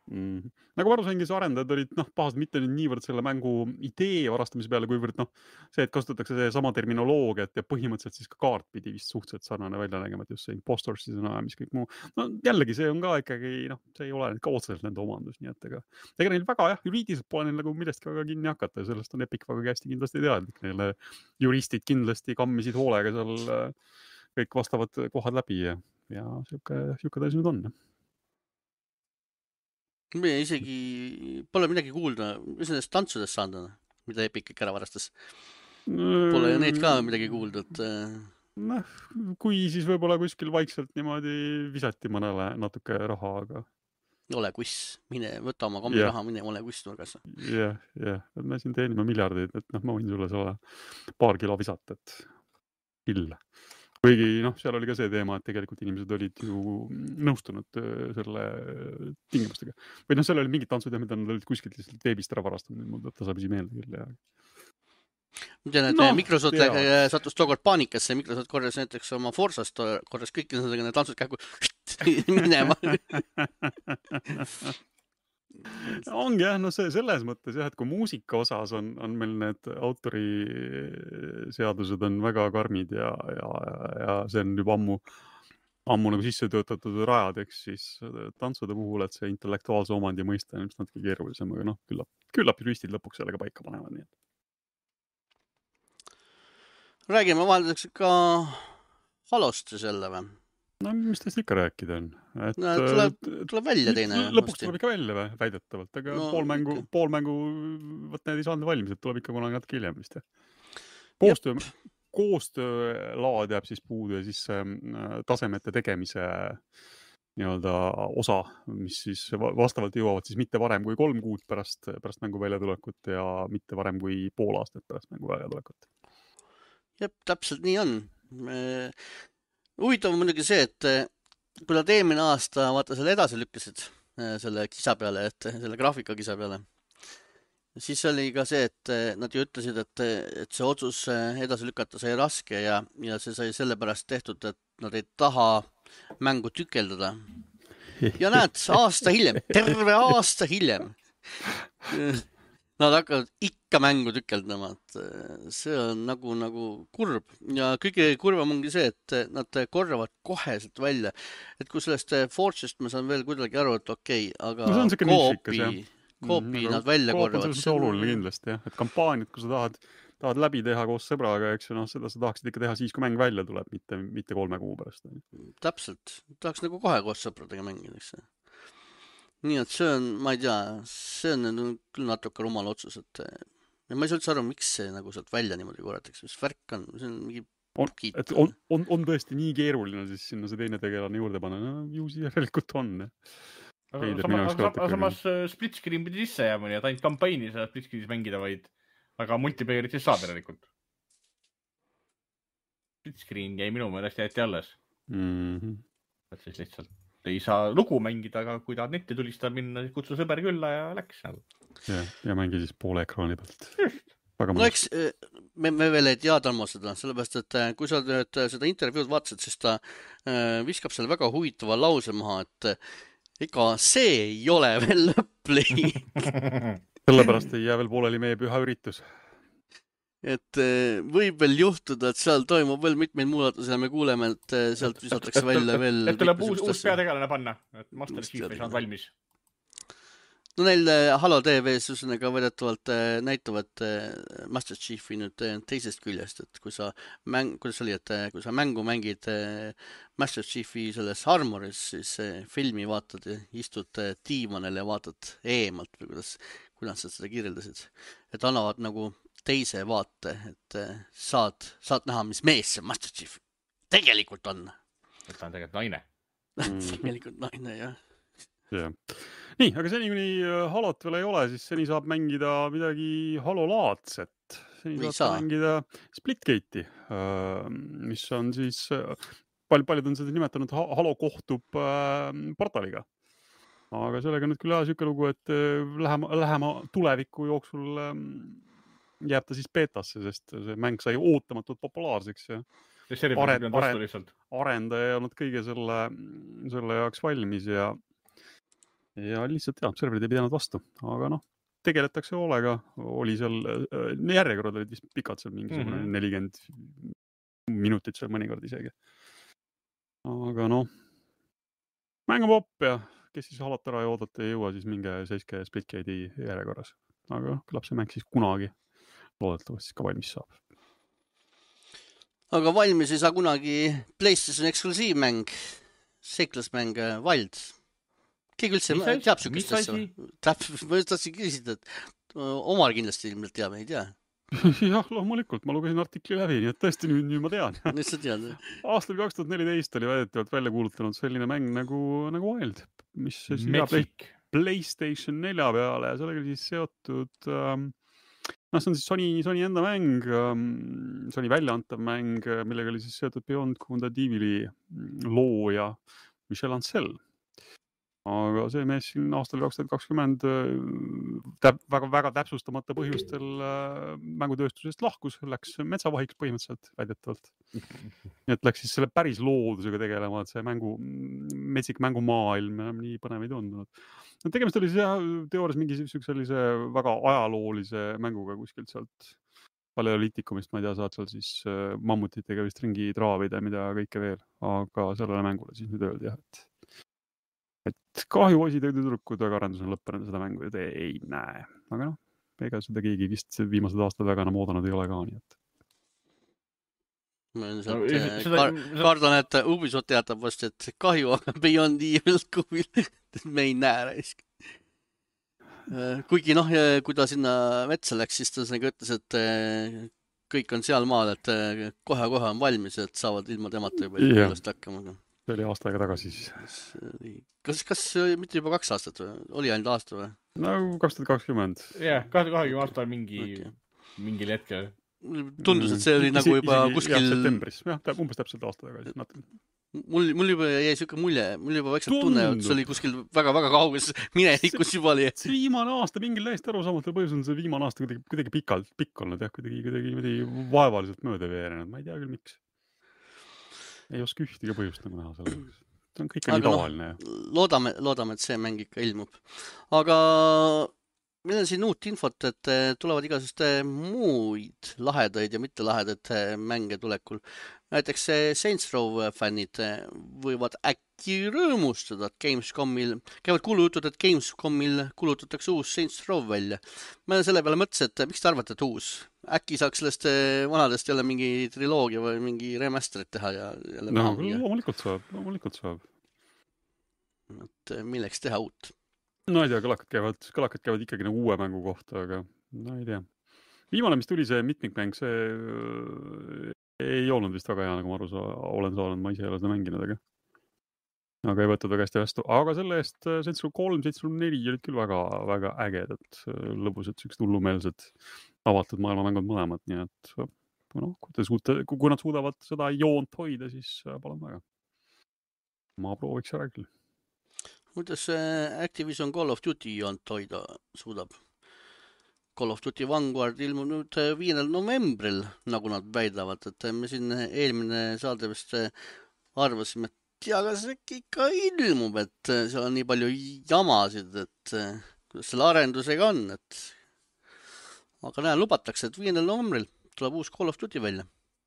Mm. Nagu ma aru sain, kes arendajad olid noh, pahased mitte nüüd niivõrd selle mängu idee varastamise peale, kuivõrd noh, see, et kasutatakse see sama terminoloogiat ja põhimõtteliselt siis ka kaart pidi vist suhteliselt sarnane välja nägema, et just see impostors siis on mis kõik muu. No jällegi, see on ka ikkagi, noh, see ei ole ka otseselt nende omandus, nii et ega, ega neil väga jah, juriidiliselt pole neil nagu millestki väga kinni hakata ja sellest on Epic väga hästi kindlasti teadlik. Neile juristid kindlasti kammisid hoolega seal kõik vastavad kohad läbi ja, ja siuke, siuke tõsi nüüd on. Me isegi pole midagi kuulda, mis nendest tantsudest saanud on, mida Epic kõik ära varastas. Pole ju neid ka midagi kuulda, et... Noh, kui siis võib-olla kuskil vaikselt niimoodi visati mõnele natuke raha, aga... Ole kuss, mine, võta oma kommi yeah. raha, mine ole kuss nurgas. Jah, jah, et me siin teenime miljardeid, et noh, ma võin sulle selle paar kilo visata, et kill. Kuigi noh, seal oli ka see teema, et tegelikult inimesed olid ju nõustunud selle tingimustega. Või noh, seal oli mingid tantsud, mida nad olid kuskilt lihtsalt veebist ära varastanud, mul tasapisi meelde küll. Ja... Ma tean, et no, Microsoft tea. sattus tookord paanikasse, Microsoft korjas näiteks oma Forsast, korjas kõik nendega need tantsud käigu minema. Ongi jah, no see selles mõttes jah, et kui muusika osas on, on meil need autori seadused on väga karmid ja, ja, ja see on juba ammu, ammu nagu sisse töötatud rajadeks, siis tantsude puhul, et see intellektuaalse omandi mõiste on natuke keerulisem, aga noh, küllap, küllap juristid lõpuks sellega paika panevad. Nii. Räägime vahelduseks ka Halost selle või? No mis teist ikka rääkida on? Et, no, tuleb, tuleb välja teine. Lõpuks tuleb ikka välja või, väidetavalt, aga no, pool mängu, okay. pool mängu, võt need ei saanud valmis, et tuleb ikka kuna natuke hiljem vist. Koostöö, koostöölaad jääb siis puudu ja siis tasemete tegemise nii-öelda osa, mis siis vastavalt jõuavad siis mitte varem kui kolm kuud pärast, pärast mängu väljatulekut ja mitte varem kui pool aastat pärast mängu väljatulekut. Jep, täpselt nii on. Me... Huvitav on muidugi see, et kui nad eelmine aasta vaata selle edasi lükkasid selle kisa peale, et selle graafika kisa peale, siis oli ka see, et nad ju ütlesid, et, et see otsus edasi lükata sai raske ja, ja see sai sellepärast tehtud, et nad ei taha mängu tükeldada. Ja näed, aasta hiljem, terve aasta hiljem. Nad hakkavad ikka mängu tükeldama, et see on nagu, nagu kurb. Ja kõige kurvam ongi see, et nad korravad koheselt välja. Et kui sellest Forge'ist ma saan veel kuidagi aru, et okei, okay, aga no koopi, koopi mm, nad välja korravad. Koop on see oluline kindlasti, jah. Et kampaaniat, kui sa tahad, tahad läbi teha koos sõbraga, eks no, seda sa tahaksid ikka teha siis, kui mäng välja tuleb, mitte, mitte kolme kuu pärast. Täpselt. Tahaks nagu kohe koos sõpradega mängida, eks see. Nii et see on, ma ei tea, see on küll natuke rumal otsus, et ja ma ei saa üldse aru, miks see nagu sealt välja niimoodi korratakse, mis värk on, see on mingi pukid. On, on, on, on tõesti nii keeruline siis sinna see teine tegelane juurde panna, no ju siis järelikult on. Aga samas, samas, samas split screen pidi sisse jääma, nii et ainult kampaini saab split screenis mängida, vaid aga multiplayerit siis saab järelikult. Split screen jäi minu meelest jäeti alles. Mm-hmm. Et siis lihtsalt ei saa lugu mängida, aga kui tahad netti tulistada minna, siis kutsu sõber külla ja läks. Ja, ja mängi siis poole ekraani pealt. No eks me, me veel ei tea Talmo seda, sellepärast, et kui sa nüüd seda intervjuud vaatasid, siis ta viskab selle väga huvitava lause maha, et ega see ei ole veel lõppleik. Sellepärast ei jää veel pooleli meie püha üritus. Et võib veel juhtuda, et seal toimub veel mitmeid muudatusi ja me kuuleme, et sealt visatakse välja veel... Et tuleb uus, uus peategelane panna, et Master Chief ei saanud valmis. No neil Halo T V-s üsnega võidetavalt näitavad Master Chiefi nüüd teisest küljest, et kui sa mäng, kuidas oli, et kui sa mängu mängid Master Chiefi selles armoris, siis filmi vaatad ja istud diivanel ja vaatad eemalt või kuidas, kuidas sa seda kirjeldasid. Et annavad nagu teise vaate, et saad, saad näha, mis mees see Master Chief tegelikult on. Et ta on tegelikult naine. Tegelikult naine, jah. Yeah. Nii, aga seni kuni Halot veel ei ole, siis seni saab mängida midagi Halo-laadset. Seni saab saa. mängida Splitgate'i, mis on siis, paljud, paljud on seda nimetanud Halo kohtub portaliga. Aga sellega nüüd küll jah siuke lugu, et lähema, lähema tuleviku jooksul jääb ta siis beetasse, sest see mäng sai ootamatult populaarseks ja Arend, arend, arendaja ei olnud kõige selle, selle jaoks valmis ja ja lihtsalt jah, serverid ei pidanud vastu, aga noh, tegeletakse hoolega, oli seal, järjekorrad olid vist pikad seal mingisugune mm -hmm. nelikümmend minutit seal mõnikord isegi. Aga noh, mängu popp ja kes siis halat ära ja oodata ei jõua, siis minge seiske Split K D järjekorras. Aga küllap see mäng siis kunagi loodetavasti ka valmis saab. Aga valmis ei saa kunagi PlayStation eksklusiivmäng, seiklusmäng Wild. Keegi üldse Mis teab asi? Mis sükest asja? asi? Täpselt, ma just tahtsin küsida, et Omar kindlasti ilmselt teab, ei tea. Jah, loomulikult, ma lugesin artikli läbi, nii et tõesti nüüd, nüüd ma tean. Nüüd sa tead. Aastal kaks tuhat neliteist oli väidetavalt välja kuulutanud selline mäng nagu, nagu Wild, mis siis Magic. PlayStation nelja peale ja sellega siis seotud ähm, noh, see on siis Sony, Sony enda mäng, ähm, Sony väljaantav mäng, millega oli siis seotud Beyond Good and Evil'i looja Michel Ancel. Aga see mees siin aastal kaks tuhat kakskümmend täp, väga, väga täpsustamata põhjustel mängutööstusest lahkus, läks metsavahiks põhimõtteliselt väidetavalt. Nii et läks siis selle päris loodusega tegelema, et see mängu, metsik mängumaailm enam nii põnev ei tundunud. No, tegemist oli see teoorias mingi sellise väga ajaloolise mänguga kuskilt sealt paleoliitikumist, ma ei tea, saad seal siis mammutitega vist ringi traavida, mida kõike veel, aga sellele mängule siis nüüd öeldi jah, et et kahju osi tõidutüdrukud, aga arendus on lõppenud seda mängu ja te ei näe. Aga noh, ega seda keegi vist viimased aastad väga enam oodanud ei ole ka, nii et. Ma no, seda... kardan, et Ubisoft teatab vast, et kahju, aga Beyond Evil kubil me ei näe raisk. Kuigi noh, kui ta sinna metsa läks, siis ta nagu ütles, et kõik on seal maal, et kohe-kohe on valmis, et saavad ilma temata juba ilmast hakkama. See oli aasta aega tagasi siis. Kas, kas mitte juba kaks aastat või? Oli ainult aasta või? No kaks tuhat kakskümmend. Jah, kaks tuhat kakskümmend aastal mingi, okay. mingil hetkel. Tundus, et see oli mm, nagu juba isegi, kuskil... Jah, septembris. Jah, umbes täpselt aasta tagasi. Mul, mul juba jäi siuke mulje, mul juba vaikselt tunne, et see oli kuskil väga-väga kauges minevikus juba oli. See viimane aasta mingil täiesti arusaamatul põhjusel on see viimane aasta kuidagi, kuidagi pikalt, pikk olnud, jah, kuidagi, kuidagi, kuidagi vaevaliselt mööda veerenud. Ma ei tea küll, miks. Ei oska ühtegi põhjust nagu näha selle. See on kõik nii tavaline. No, loodame, loodame, et see mäng ikka ilmub. Aga meil on siin uut infot, et tulevad igasugust muid lahedaid ja mitte lahedaid mänge tulekul. Näiteks Saints Row fännid võivad äkki rõõmustada, et Gamescomil, käivad kuulujutud, et Gamescomil kuulutatakse uus Saints Row välja. Ma selle peale mõtlesin, et miks te arvate, et uus? Äkki saaks sellest vanadest jälle mingi triloogia või mingi remasterit teha ja jälle no, loomulikult saab, loomulikult saab. Et milleks teha uut? No ei tea, kõlakad käivad, kõlakad käivad ikkagi nagu uue mängu kohta, aga no ei tea. Viimane, mis tuli see mitmikmäng, see ei olnud vist väga hea, nagu ma aru saa, olen saanud, ma ise ei ole seda mänginud, aga aga ei võtta ta käest vastu. Aga selle eest Saints Row kolm, Saints Row neli olid küll väga, väga ägedad, lõbusad, sellised hullumeelsed avatud maailmamängud mõlemad, nii et no, kui, suuta, kui nad suudavad seda joont hoida, siis palun väga. Ma prooviks ära küll. Kuidas Activision Call of Duty joont hoida suudab? Call of Duty Vanguard ilmub nüüd viiendal novembril, nagu nad väidavad, et me siin eelmine saade vist arvasime, et tea, kas äkki ikka ilmub, et seal on nii palju jamasid, et kuidas selle arendusega on, et aga näe, lubatakse, et viiendal novembril tuleb uus Call of Duty välja.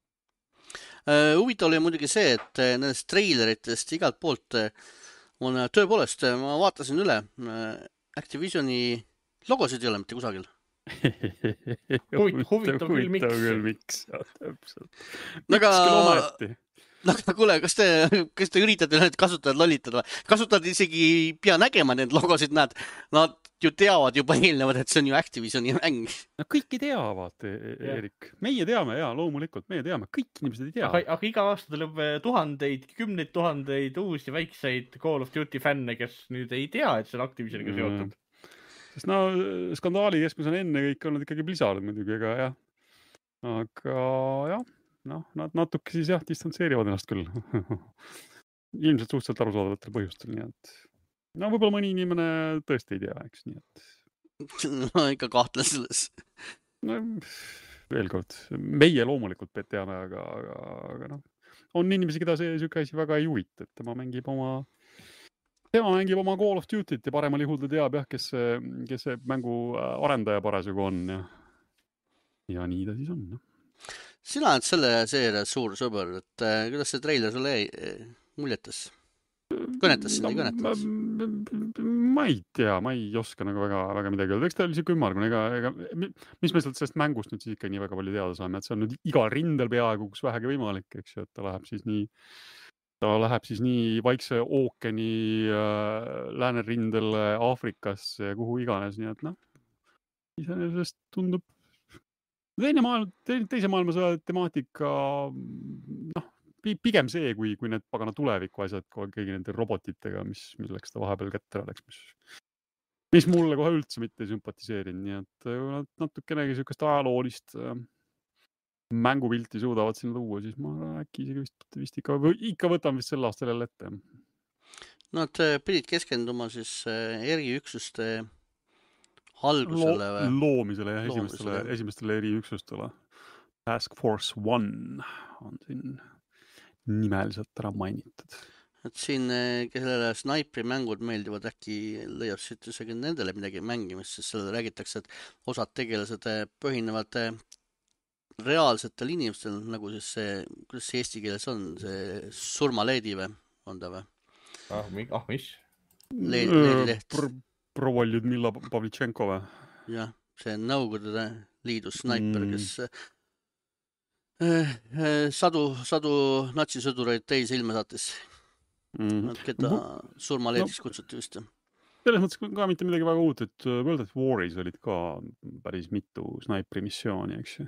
Huvitav oli muidugi see, et nendest treileritest igalt poolt on tõepoolest, ma vaatasin üle, Activisioni logosid ei ole mitte kusagil. Huvitav küll, miks? küll, miks? Ja, täpselt. Aga, aga kuule, kas te, kas te üritate need kasutajad lollitada? Kasutad isegi pea nägema need logosid, näed, nad ju teavad juba eelnevad, et see on ju Activisioni mäng. No kõiki teavad, Erik. Meie teame, jaa, loomulikult, meie teame. Kõik inimesed ei tea. Aga, aga iga aasta tuleb tuhandeid, kümneid tuhandeid uusi väikseid Call of Duty fänne, kes nüüd ei tea, et see on Activisioniga seotud. Sest no skandaali keskmes on enne kõik olnud ikkagi Blizzard muidugi, aga jah. Aga jah, noh, nad natuke siis jah, distantseerivad ennast küll. Ilmselt suhteliselt arusaadavatel põhjustel, nii et no võib-olla mõni inimene tõesti ei tea, eks, nii et. No ikka kahtlen selles. No veel kord, meie loomulikult teame, aga, aga, aga noh, on inimesi, keda see süke asi väga ei huvita, et tema mängib oma tema mängib oma Call of Duty't ja paremal juhul ta teab jah, kes see, kes see mängu arendaja parasjagu on ja, ja nii ta siis on. Sina oled selle seeria suur sõber, et äh, kuidas see treiler sulle jäi, muljetas? Kõnetas sind, ei kõnetas? Ma ei tea, ma ei oska nagu väga, väga midagi öelda. Eks ta oli siuke ümmargune, ega, ega, mis me sellest mängust nüüd siis ikka nii väga palju teada saame, et see on nüüd igal rindel peaaegu, kus vähegi võimalik, eks ju, et ta läheb siis nii ta läheb siis nii Vaikse ookeani äh, läänerindel Aafrikasse ja kuhu iganes, nii et noh, iseenesest tundub teine maailm, teise maailmasõja temaatika, noh, pigem see, kui, kui need pagana tuleviku asjad kõigi nende robotitega, mis, milleks ta vahepeal kätte oleks, mis, mis mulle kohe üldse mitte ei sümpatiseerinud, nii et natukenegi sükest ajaloolist äh, mängupilti suudavad sinna tuua, siis ma äkki isegi vist, vist ikka, ikka võtan vist sel aastal jälle ette. No, et pidid keskenduma siis eriüksuste algusele Lo või? Loomisele ja esimestele, esimestele eriüksustele. Task Force One on siin nimeliselt ära mainitud. Et siin, kellele snaipri mängud meeldivad, äkki leiab siit isegi nendele midagi mängimist, sest selle räägitakse, et osad tegelased põhinevad reaalsetel inimestel, nagu siis see, kuidas see eesti keeles on, see surmaleedi või, on ta või? Ah, ah mis? Leedi, leedi leht. Pro, proua Ljudmilla Pavlichenko või? Jah, see Nõukogude Liidu snaiper, mm. kes äh, äh, sadu, sadu natsisõdureid teise ilme saatis. Mm. Keda surmaleedis no, kutsuti vist. Selles mõttes ka mitte midagi väga uut, et World of Waris olid ka päris mitu snaipri missiooni, eks ju.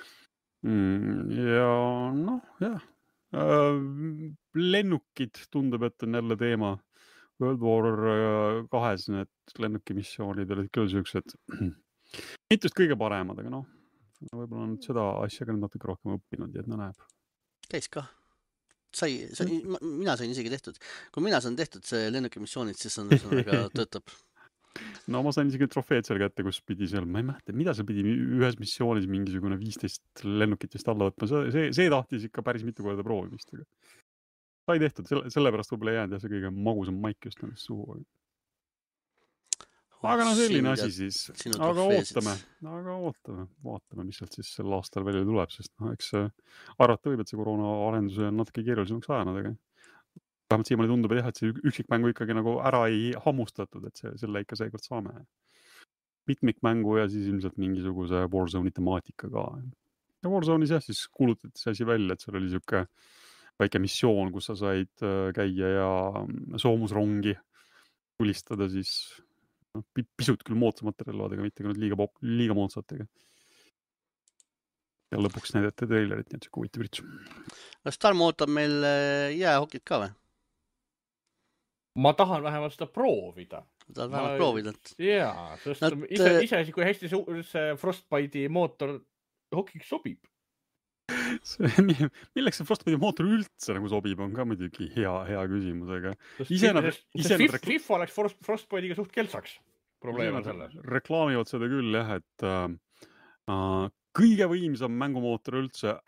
Mm, ja noh, jah. Äh, lennukid tundub, et on jälle teema. World War kahes need lennukimissioonid olid küll siuksed mitust kõige paremad, aga noh, võib-olla on seda asja ka natuke rohkem õppinud ja et no näeb. Käis ka. Sai, sai, mina sain isegi tehtud. Kui mina saan tehtud see lennukimissioonid, siis on väga töötab. No ma sain isegi trofeed seal kätte, kus pidi seal, ma ei mäleta, mida see pidi ühes missioonis mingisugune viisteist lennukit vist alla võtma. See, see, see tahtis ikka päris mitu korda proovimist. Sai tehtud, selle, sellepärast võib-olla ei jäänud ja see kõige magusam maik just nagu suhu. Aga no selline asi siis. Aga ootame, aga ootame, vaatame, mis sealt siis sel aastal välja tuleb, sest no, eks arvata võib, et see koroona arenduse on natuke keerulisemaks ajanud, aga vähemalt siiamaani tundub, et jah, et see üksikmängu ikkagi nagu ära ei hammustatud, et see, selle ikka seekord saame. Mitmikmängu ja siis ilmselt mingisuguse Warzone'i temaatika ka. Ja Warzone'is jah, siis kuulutati see asi välja, et seal oli siuke väike missioon, kus sa said käia ja soomusrongi tulistada siis no, pisut küll moodsamate relvadega, mitte küll liiga, pop, liiga moodsatega. Ja lõpuks näidati trailerit, nii et see huvitav üritus. Kas Tarmo ootab meil jäähokit ka või? Ma tahan vähemalt seda proovida. Tahad vähemalt ma... proovida? Jaa, sest Nad... ise, ise kui hästi see Frostbite'i mootor hokiks sobib. See, milleks see Frostbite'i mootor üldse nagu sobib, on ka muidugi hea, hea küsimus, aga ise nad... FIFA oleks Frostbite'iga suht keltsaks. Probleem on selle. Reklaamivad seda küll, jah, et uh, kõige võimsam mängumootor üldse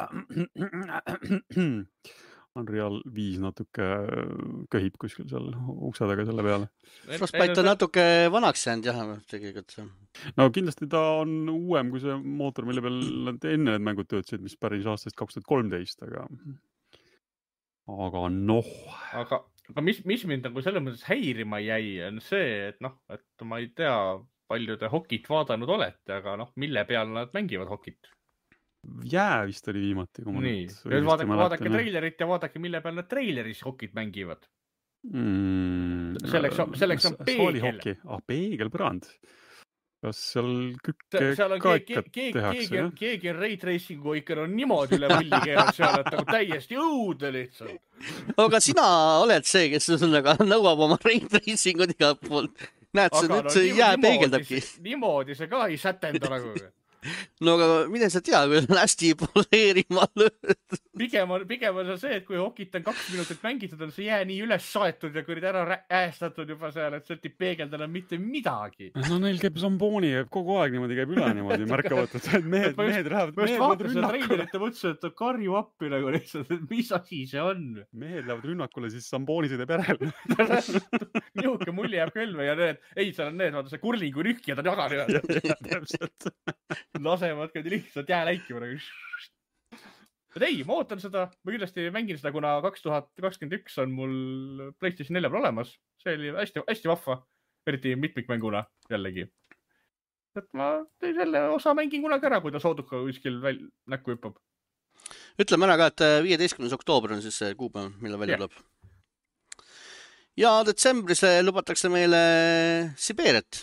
Unreal viis natuke köhib kuskil seal ukse taga selle peale. Frostbite on natuke vanaks jäänud, jah, tegelikult see. No kindlasti ta on uuem kui see mootor, mille peal nad enne need mängud töötasid, mis päris aastast kaks tuhat kolmteist, aga aga noh. Aga, aga mis, mis mind nagu selles mõttes häirima jäi, on see, et noh, et ma ei tea, palju te hokit vaadanud olete, aga noh, mille peal nad mängivad hokit? Jää vist oli viimati. Kui nii, vaadake, vaadake treilerit ja vaadake, mille peal nad treileris hokit mängivad. Mm, selleks, selleks on peegel. Ah, peegel põrand. Kas seal kükke seal on ka keegi, ikka keegi, tehakse? Keegi, keegi on ray tracingu ikka on niimoodi üle võlli keevad seal, et nagu täiesti õudne lihtsalt. Aga sina oled see, kes nagu nõuab oma ray tracingut igalt poolt. Näed, see, no, see jää niimoodi, peegeldabki. Niimoodi see ka ei sätenda nagu. no aga mine sa tea, kui on hästi poleerima lööd. Pigem on, pigem on see, et kui hokit on kaks minutit mängitud, on see jää nii üles saetud ja kui ära äästatud juba seal, et sealt ei peegelda enam mitte midagi. No neil käib Zamboni ja kogu aeg niimoodi käib üle niimoodi, märkavad, et mehed, mehed lähevad, mehed lähevad rünnakule. Trainerit ja mõtlesin, et karju appi nagu lihtsalt, et mis asi see on. Mehed lähevad rünnakule, siis Zamboni sõidab järel. Nihuke mulli jääb küll ja need, ei, seal on need, vaata see kurlingu rühkijad on jaga Täpselt. lasevad ka lihtsalt jää läikima. Et ei, ma ootan seda, ma kindlasti mängin seda, kuna kaks tuhat kakskümmend üks on mul PlayStation neli peal olemas. See oli hästi, hästi vahva, eriti mitmikmänguna jällegi. Et ma selle osa mängin kunagi ära, kui ta sooduka kuskil väl, näkku hüppab. Ütleme ära ka, et viieteistkümnes oktoober on siis see kuupäev, mille välja tuleb. Ja detsembris lubatakse meile Sibeeriat.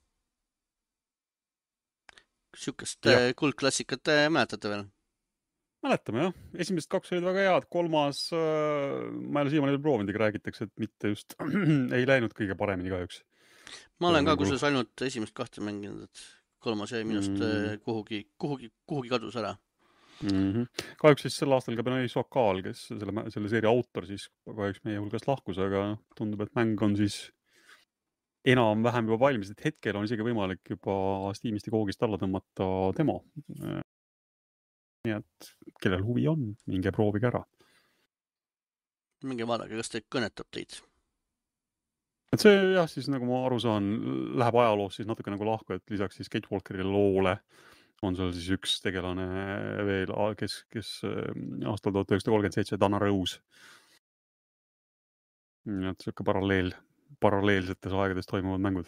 Sükest kuldklassikat mäletate veel? Mäletame, jah. Esimesed kaks olid väga head. Kolmas, ma ei ole siiamaani proovindagi räägitakse, et mitte just ei läinud kõige paremini kahjuks. Ma olen ka kusjuures ainult esimest kahte mänginud, et kolmas jäi minust mm. kuhugi, kuhugi, kuhugi kadus ära. Mm-hmm. Kahjuks siis sel aastal ka Benai Sokal, kes selle, selle seeria autor siis kahjuks meie hulgast lahkus, aga tundub, et mäng on siis enam vähem juba valmis, et hetkel on isegi võimalik juba Steamist ja Koogist alla tõmmata demo. Nii et kellel huvi on, minge proovige ära. Minge vaadake, kas te kõnetab teid? Et see jah, siis nagu ma aru saan, läheb ajaloos siis natuke nagu lahku, et lisaks siis Kate Walkeri loole on seal siis üks tegelane veel, kes, kes aastal tuhat üheksasada kolmkümmend seitse Dana Rose. Nii et siuke paralleel, paralleelsetes aegades toimuvad mängud.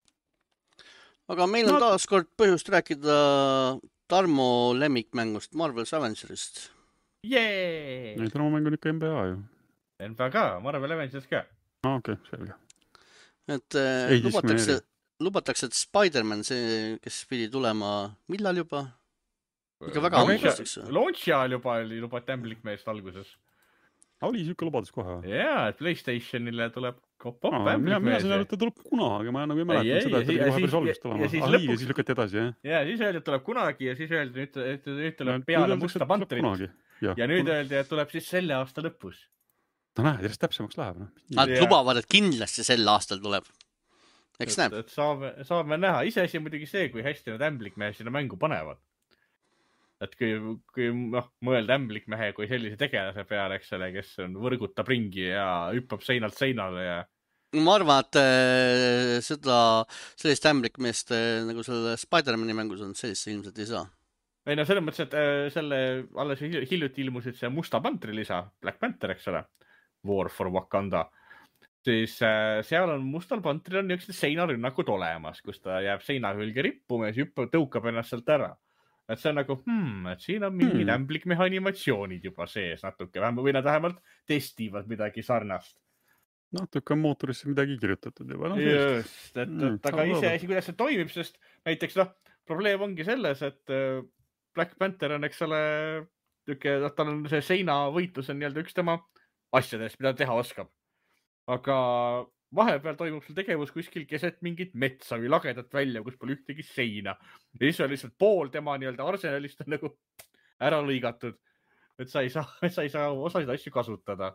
Aga meil on no. taas kord põhjust rääkida Tarmo lemmikmängust Marvel's Avengersist. Jee! Ei, Tarmo mäng on ikka N B A ju. N B A ka, Marvel Avengers ka. Ah, okei, okay, selge. Et äh, lubatakse, lubatakse, et Spider-Man, see, kes pidi tulema millal juba? Ikka väga ammustaks. Launchi ajal juba oli lubat ämblikmeest alguses. Oli siuke lubadus kohe. Jaa, et PlayStationile tuleb pop ämblikmees. Mina, mina siin öelnud, et ta tuleb kunagi, ma nagu ei mäletanud seda, et ta kohe päris algust olema. Ja siis, ah, lõpuks... siis lükati edasi, jah? Jaa, siis öeldi, et tuleb kunagi ja siis öeldi, et, et, et tuleb peale nüüd Musta Panterit. Ja, ja nüüd öeldi, et tuleb siis selle aasta lõpus. No näed, järjest täpsemaks läheb. No. Nad ja. lubavad, et kindlasti sel aastal tuleb. Eks näeb. Et saame, saame näha. Ise asi muidugi see, kui hästi nad ämblikmehe sinna mängu panevad. Et kui, kui noh, mõelda ämblikmehe kui sellise tegelase peale, eks ole, kes on võrgutab ringi ja hüppab seinalt seinale ja... Ma arvan, et äh, seda, sellist ämblikmeest äh, nagu selle Spider-Mani mängus on, sellist ilmselt ei saa. Ei no selles mõttes, et äh, selle alles hiljuti ilmusid see Musta Pantri lisa, Black Panther, eks ole, War for Wakanda. Siis äh, seal on Mustal Pantril on niisugused seinarünnakud olemas, kus ta jääb seina hülge rippuma ja siis hüppab, tõukab ennast sealt ära. Et see on nagu, hmm, et siin on mingid hmm. ämblikmehe animatsioonid juba sees natuke vähem, või nad vähemalt testivad midagi sarnast. Natuke on mootorisse midagi kirjutatud juba. No, just, et, mm, et aga ise asi, kuidas see toimib, sest näiteks noh, probleem ongi selles, et Black Panther on, eks ole, tal on see seinavõitlus on nii-öelda üks tema asjadest, mida teha oskab. Aga vahepeal toimub sul tegevus kuskil keset mingit metsa või lagedat välja, kus pole ühtegi seina. Ja siis on lihtsalt pool tema nii-öelda arsenalist on nagu ära lõigatud, et sa ei saa, sa ei saa osasid asju kasutada.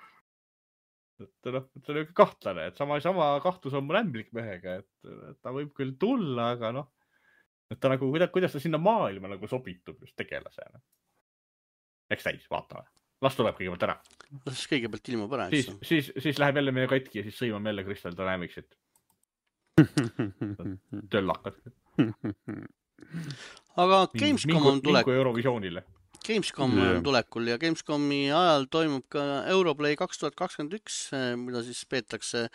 Et noh, et see on üks kahtlane, et sama, sama kahtlus on mul ämblikmehega, et, et ta võib küll tulla, aga noh, et ta nagu, kuidas, kuidas ta sinna maailma nagu sobitub just tegelasena. Eks täis, vaatame. Las tuleb kõigepealt ära. Las kõigepealt ilmub ära. Siis, siis, siis läheb jälle meie katki ja siis sõimame jälle Crystal Dynamicsit. Töllakad. Aga Gamescom on tulek... Minku Eurovisioonile. Gamescom on tulekul ja Gamescomi ajal toimub ka Europlay kaks tuhat kakskümmend üks, mida siis peetakse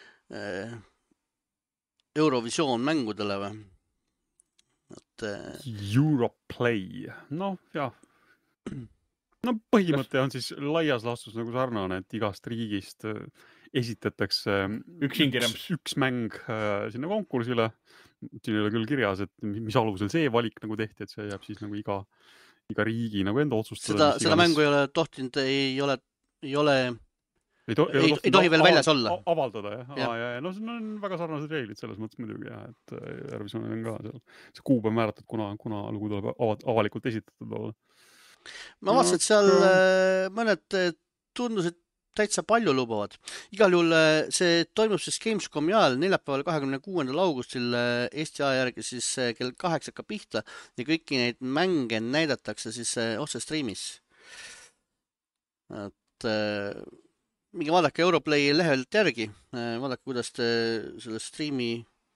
Eurovisioon mängudele või? Et... Europlay. No, jah. No põhimõte on siis laias laastus nagu sarnane, et igast riigist esitatakse üks, üks, üks mäng äh, sinna konkursile. Siin ei ole küll kirjas, et mis alusel see valik nagu tehti, et see jääb siis nagu iga, iga riigi nagu enda otsustada. Seda, seda mängu ei ole tohtinud, ei ole, ei ole ei, to ei, ei tohi veel väljas olla. Avaldada, jah? Ja. Ja, ja, no see on väga sarnased reeglid selles mõttes muidugi, jah, et Eurovisioonil on ka seal. See kuu peab määratud, kuna, kuna lugu tuleb avalikult esitatud olla. Ma vaatasin, et seal mõned tundusid täitsa palju lubavad. Igal juhul see toimub siis Gamescomi ajal neljapäeval kahekümne kuuendal augustil Eesti aja järgi siis kell kaheksa ka pihta ja kõiki neid mänge näidatakse siis otse streamis. Et mingi vaadake Europlay lehelt järgi, vaadake, kuidas te selle streami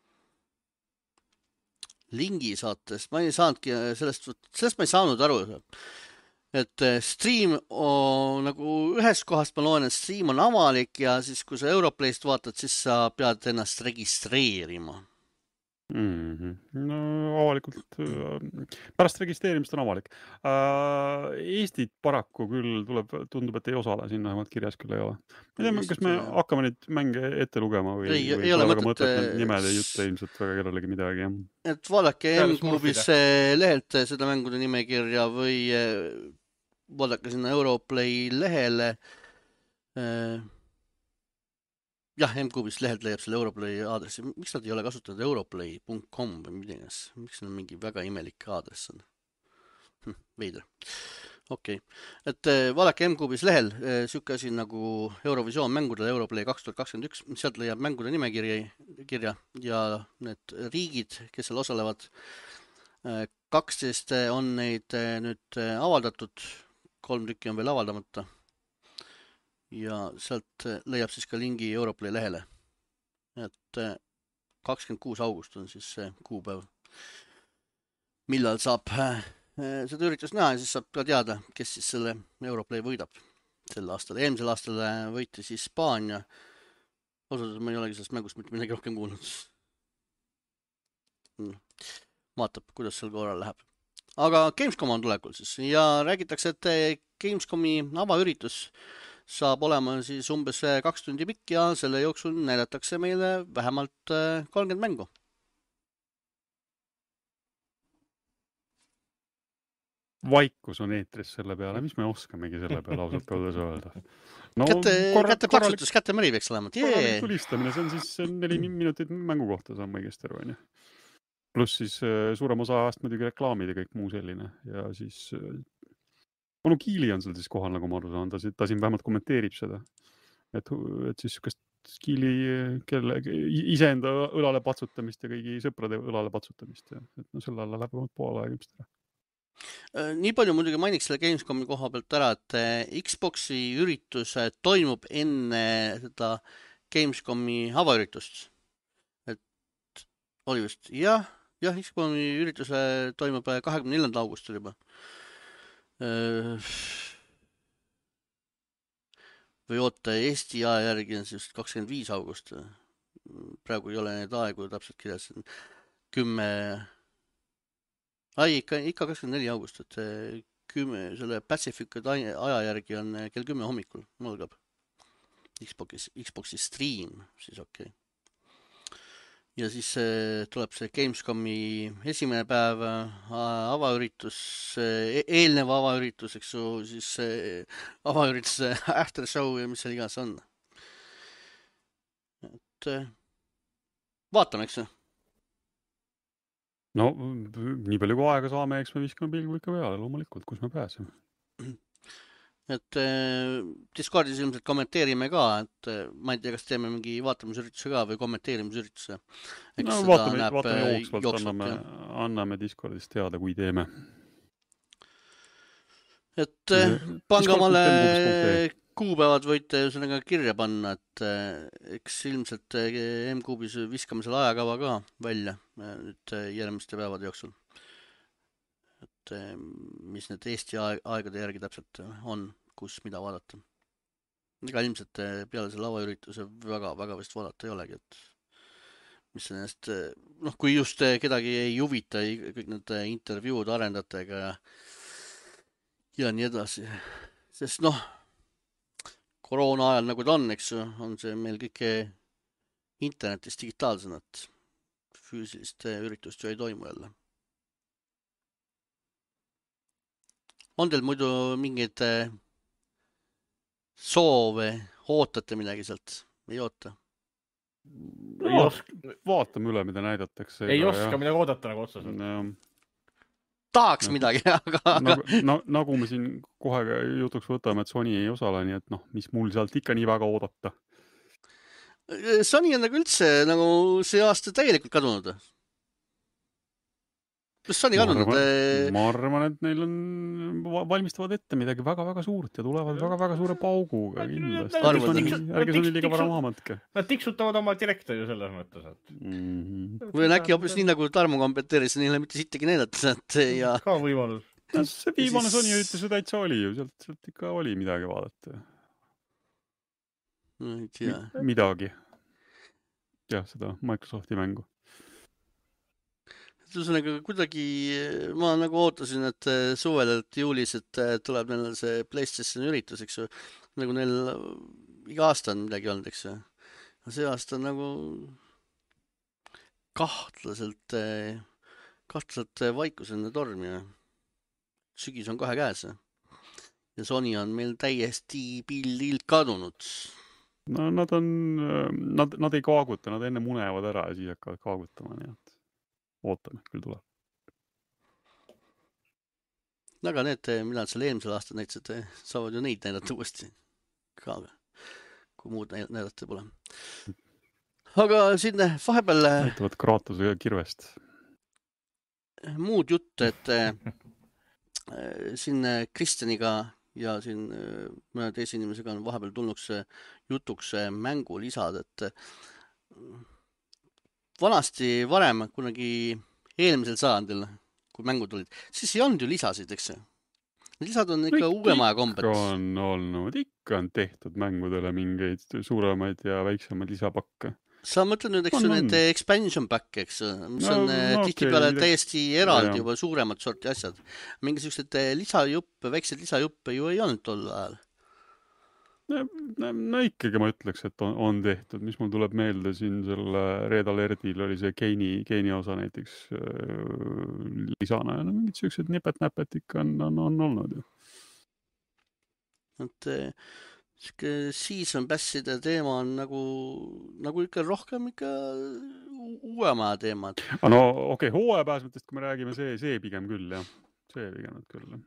lingi saate, sest ma ei saanudki sellest, sellest ma ei saanud aru. Et stream on nagu ühes kohast ma loen, et stream on avalik ja siis kui sa Europlayst vaatad, siis sa pead ennast registreerima. Mm-hmm. No avalikult, pärast registreerimist on avalik. Eestit paraku küll tuleb, tundub, et ei osale, siin vähemalt kirjas küll ei ole. Ma ei tea, kas me hakkame neid mänge ette lugema või, ei, või ei ole mõtet, mõtet nimed ei jutte ilmselt väga kellelegi midagi. Et vaadake M-Clubis lehelt seda mängude nimekirja või vaadake sinna Europlay lehele. Jah, M-Clubis lehelt leiab selle Europlay aadressi. Miks nad ei ole kasutanud europlay punkt com või midagi? Miks on mingi väga imelik aadress on? Hm, veidra. Okei. Okay. Et vaadake M-Clubis lehel siuke asi nagu Eurovisioon mängudele Europlay kaks tuhat kakskümmend üks. Sealt leiab mängude nimekirja kirja ja need riigid, kes seal osalevad, kaksteist on neid nüüd avaldatud, kolm tükki on veel avaldamata. Ja sealt leiab siis ka lingi Europlay lehele. Et kakskümmend kuus august on siis see kuupäev, millal saab seda üritust näha ja siis saab ka teada, kes siis selle Europlay võidab sel aastal. Eelmisel aastal võitis Hispaania. Ausalt, ma ei olegi sellest mängust mitte midagi rohkem kuulnud. Vaatab, kuidas seal korral läheb. Aga Gamescom on tulekul siis ja räägitakse, et Gamescomi avaüritus saab olema siis umbes kaks tundi pikk ja selle jooksul näidatakse meile vähemalt kolmkümmend mängu. Vaikus on eetris selle peale, mis me oskamegi selle peale ausalt kaudes öelda. No, kätte, korra, kätte plaksutus, kätte mõri peaks olema. Korralik tulistamine, see on siis neli minutit mängu kohta, saan ma õigesti aru. Pluss siis suurem osa ajast muidugi reklaamid ja kõik muu selline ja siis Onu Kiili on seal siis kohal, nagu ma aru saan, ta, ta siin vähemalt kommenteerib seda, et, et siis sükest Kiili kelle, iseenda õlale patsutamist ja kõigi sõprade õlale patsutamist ja et no selle alla läheb poole aeg ilmselt ära. Nii palju muidugi mainiks selle Gamescomi koha pealt ära, et Xboxi üritus toimub enne seda Gamescomi avaüritust. Et oli vist, jah, jah, Xboxi üritus toimub kahekümne neljandal augustil juba. Või oota, Eesti aja järgi on siis kakskümmend viis august. Praegu ei ole need aegu täpselt kirjas. Kümme... Ai, ikka, ikka kakskümmend neli august, et kümme, selle Pacific aja järgi on kell kümme hommikul. Mõlgab Xboxi, Xboxi stream, siis okei. Okay. Ja siis tuleb see Gamescomi esimene päev avaüritus, eelneva avaüritus, eks ju, siis avaürituse after show ja mis seal igas on. Et vaatame, eks? No, nii palju kui aega saame, eks me viskame pilgu ikka peale, loomulikult, kus me pääseme. Et Discordis ilmselt kommenteerime ka, et ma ei tea, kas teeme mingi vaatamisürituse ka või kommenteerimisürituse. Eks no vaatame, näeb, vaatame jooksvalt, jooksvalt, anname, anname Discordis teada, kui teeme. Et pange omale kuupäevad võite sellega kirja panna, et eks ilmselt M-Cubis viskame selle ajakava ka välja nüüd järgmiste päevade jooksul. Et mis need Eesti aegade järgi täpselt on, kus mida vaadata. Ega ilmselt peale selle avaürituse väga, väga vist vaadata ei olegi, et mis ennast, noh, kui just kedagi ei huvita kõik need intervjuud arendajatega ja, ja nii edasi. Sest noh, koroona ajal nagu ta on, eks on see meil kõike internetis digitaalsena, et füüsilist üritust ju ei toimu jälle. On teil muidu mingeid soove ootate midagi sealt? Ei oota? Ei oska, Vaatame üle, mida näidatakse. ei oska midagi oodata nagu otseselt. Tahaks midagi, aga... Nagu, na, nagu me siin kohe jutuks võtame, et Sony ei osale, nii et noh, mis mul sealt ikka nii väga oodata. Sony on nagu üldse nagu see aasta täielikult kadunud. Kas Sony kadunud? Ma arvan, et neil on valmistavad ette midagi väga-väga suurt ja tulevad väga-väga suure pauguga kindlasti. Ärge Sony liiga vara maha mõtke. Nad tiksutavad oma direktori ju selles mõttes. Et... Mm-hmm. Või on äkki hoopis nii, nagu Tarmo kompeteeris, neile mitte sittegi näidata. Ja... Ka võimalus. See viimane Sony üritus ju täitsa oli ju. Sealt, sealt ikka oli midagi vaadata. No, ei tea. Midagi. Jah, seda Microsofti mängu. Ühesõnaga kuidagi ma nagu ootasin, et suvel, et juulis, et tuleb neil see PlayStation üritus, eks ju. Nagu neil iga aasta on midagi olnud, eks ju. See aasta on nagu kahtlaselt, kahtlaselt vaikusenne torm ja sügis on kohe käes. Ja Sony on meil täiesti pildilt kadunud. No nad on, nad, nad ei kaaguta, nad enne munevad ära ja siis hakkavad kaagutama, nii et ootame, küll tuleb. Aga need, mida nad seal eelmisel aastal näitasid, saavad ju neid näidata uuesti. Ka, kui muud näidata pole. Aga siin vahepeal... Näitavad Kratose kirvest. Muud jutt, et siin Kristjaniga ja siin mõne teise inimesega on vahepeal tulnuks jutuks mängulisad, et vanasti varem, kunagi eelmisel sajandil, kui mängud olid, siis ei olnud ju lisasid, eks see? Lisad on ikka uuema kombet. Ikka on olnud, ikka on tehtud mängudele mingeid suuremaid ja väiksemaid lisapakke. Sa mõtled nüüd, eks on, need on. Expansion pack, eks, mis no, on no, tihtipeale okay, täiesti eraldi juba suuremad sorti asjad. Mingisugused lisajuppe, väiksed lisajuppe ju ei olnud tol ajal. No, no, no ikkagi ma ütleks, et on, on tehtud. Mis mul tuleb meelde siin selle Red Alertil oli see Keini, Keini osa näiteks äh, lisana ja no mingid sellised nipet-näpet ikka on, on, on olnud ju. Et season passide teema on nagu, nagu ikka rohkem ikka uuema teemad. No okei, okay, hooajapääsmetest, kui me räägime, see, see pigem küll, jah. See pigem küll, jah.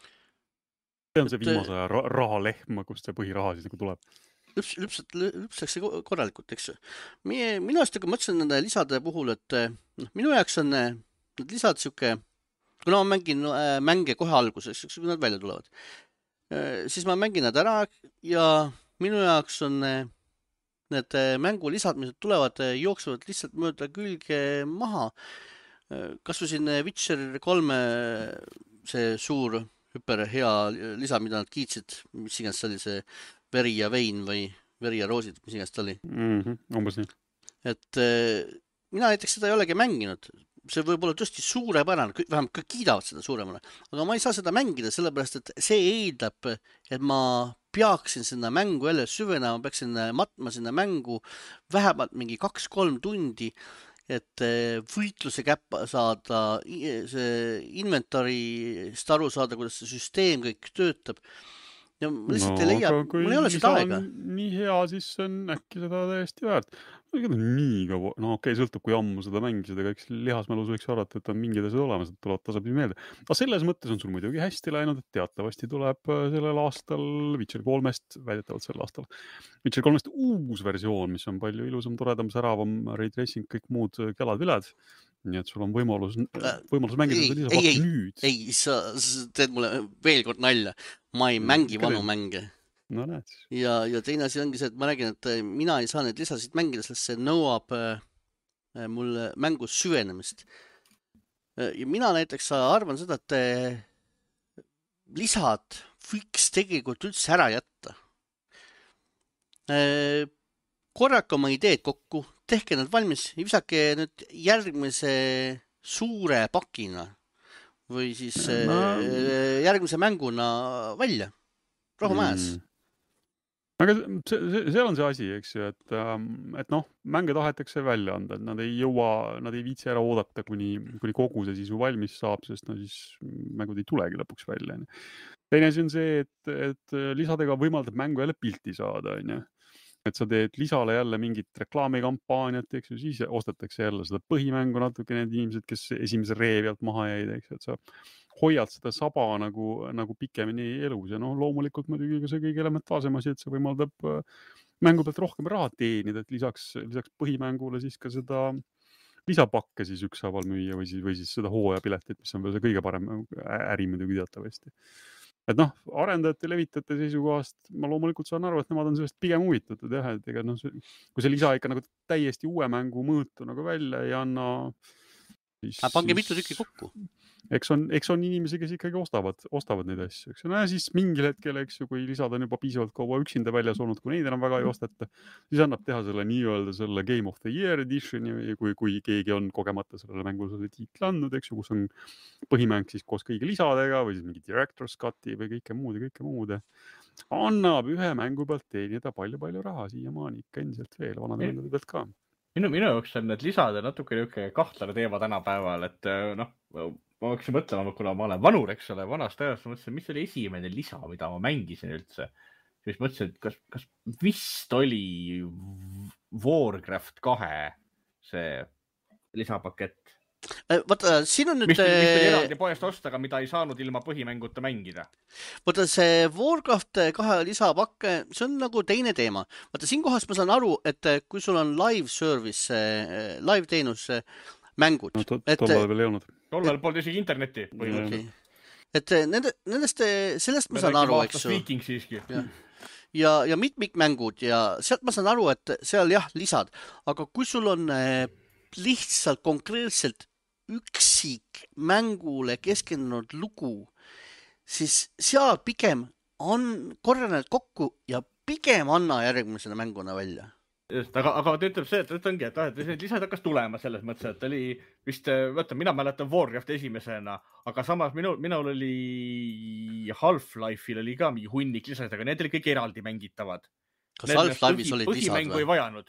See on see viimase aja ra rahalehm, kust see põhiraha siis nagu tuleb. Lüps, lüpsad, lüpstakse korralikult, eks. Mie, minu aasta, kui mõtlesin nende lisade puhul, et no, minu jaoks on need lisad siuke, kuna ma mängin äh, mänge kohe alguses, kui nad välja tulevad, äh, siis ma mängin nad ära ja minu jaoks on äh, need mängulisad, mis tulevad, äh, jooksuvad lihtsalt mööda külge maha. Äh, kas või siin Witcher kolme see suur hüper hea lisa, mida nad kiitsid, mis iganes see oli see veri ja vein või veri ja roosid, mis iganes ta oli. Mm-hmm, umbes nii. Et äh, mina näiteks seda ei olegi mänginud. See võib olla tõesti suurepärane, vähemalt kõik kiidavad seda suuremana. Aga ma ei saa seda mängida, sellepärast, et see eeldab, et ma peaksin sinna mängu jälle süvenema, peaksin matma sinna mängu vähemalt mingi kaks-kolm tundi, et võitluse käppa saada, see inventarist aru saada, kuidas see süsteem kõik töötab. Ja lihtsalt no, ei leia, mul ei ole seda aega. Nii hea, siis on äkki seda täiesti väärt. Nii kaua, no okei, okay, sõltub, kui ammu seda mängisid, aga eks lihasmälus võiks arvata, et on mingid asjad olemas, et tuleb tasapisi meelde. Aga selles mõttes on sul muidugi hästi läinud, et teatavasti tuleb sellel aastal Witcher kolmest, väidetavalt sel aastal, Witcher kolmest uus versioon, mis on palju ilusam, toredam, säravam, ray tracing, kõik muud kelad-viled. Nii et sul on võimalus, võimalus mängida ei, seda ei, nüüd. Ei, sa teed mulle veel kord nalja. Ma ei mängi vanu mänge. No näed. Ja, ja teine asi ongi see, et ma räägin, et mina ei saa neid lisasid mängida, sest see nõuab äh, mul mängus süvenemist. Ja mina näiteks arvan seda, et lisad võiks tegelikult üldse ära jätta. Äh, korraka oma ideed kokku, tehke nad valmis ja visake nüüd järgmise suure pakina või siis no. järgmise mänguna välja. Rahumäes. Mm. Aga seal on see asi, eks ju, et, et noh, mänge tahetakse välja anda, et nad ei jõua, nad ei viitsi ära oodata, kuni, kuni kogu see sisu valmis saab, sest no siis mängud ei tulegi lõpuks välja. Teine asi on see, et, et lisadega võimaldab mängu jälle pilti saada, on ju. et sa teed lisale jälle mingit reklaamikampaaniat, eks ju, siis ostetakse jälle seda põhimängu natuke need inimesed, kes esimese ree pealt maha jäid, eks ju, et sa hoiad seda saba nagu, nagu pikemini elus ja noh, loomulikult muidugi ka see kõige elementaarsem asi, et see võimaldab mängu pealt rohkem raha teenida, et lisaks, lisaks põhimängule siis ka seda lisapakke siis ükshaaval müüa või siis, või siis seda hooajapiletit, mis on veel see kõige parem äri muidugi teatavasti. Et noh, arendajate, levitajate seisukohast ma loomulikult saan aru, et nemad on sellest pigem huvitatud jah, et ega noh, kui see lisa ikka nagu täiesti uue mängu mõõtu nagu välja ei anna, siis... Aga pange mitu tükki kokku. Eks on, eks on inimesi, kes ikkagi ostavad, ostavad neid asju, eks no ja siis mingil hetkel, eks ju, kui lisad on juba piisavalt kaua üksinda väljas olnud, kui neid enam väga ei osteta, siis annab teha selle nii-öelda selle Game of the Year edition ja kui, kui keegi on kogemata sellele mängule selle tiitli andnud, eks ju, kus on põhimäng siis koos kõigi lisadega või siis mingi Director's Cut'i või kõike muud ja kõike muud. Annab ühe mängu pealt teenida palju-palju raha siiamaani ikka endiselt veel vanade mängude pealt ka. Minu, minu jaoks on need lisad natuke niisugune kahtlane teema tänapäeval, et noh, ma hakkasin mõtlema, kuna ma olen vanur, eks ole, vanast ajast, ma mõtlesin, mis oli esimene lisa, mida ma mängisin üldse. Siis mõtlesin, et kas, kas vist oli Warcraft kahe see lisapakett. Vaata, siin on nüüd... Mis oli eraldi poest osta, aga mida ei saanud ilma põhimänguta mängida. Vaata, see Warcraft kahe lisapakke, see on nagu teine teema. Vaata, siin kohas ma saan aru, et kui sul on live service, live teenus mängud. No, to, et, tollal veel ei olnud. Tollal polnud isegi internetti. Okay. Et nende, nendest, sellest ma, ma saan aru, eks ju. Ja, ja, ja mitmikmängud ja sealt ma saan aru, et seal jah, lisad. Aga kui sul on lihtsalt konkreetselt üksik mängule keskendunud lugu, siis seal pigem on korraned kokku ja pigem anna järgmisena mänguna välja. Just, aga, aga ta ütleb see, et ta ongi, et, et need lisad hakkas tulema selles mõttes, et oli vist, võtta, mina mäletan Warcraft esimesena, aga samas minul, minul oli Half-Life'il oli ka mingi hunnik lisad, aga need oli kõik eraldi mängitavad. Kas Half-Life'is olid lisad või? Ei vajanud.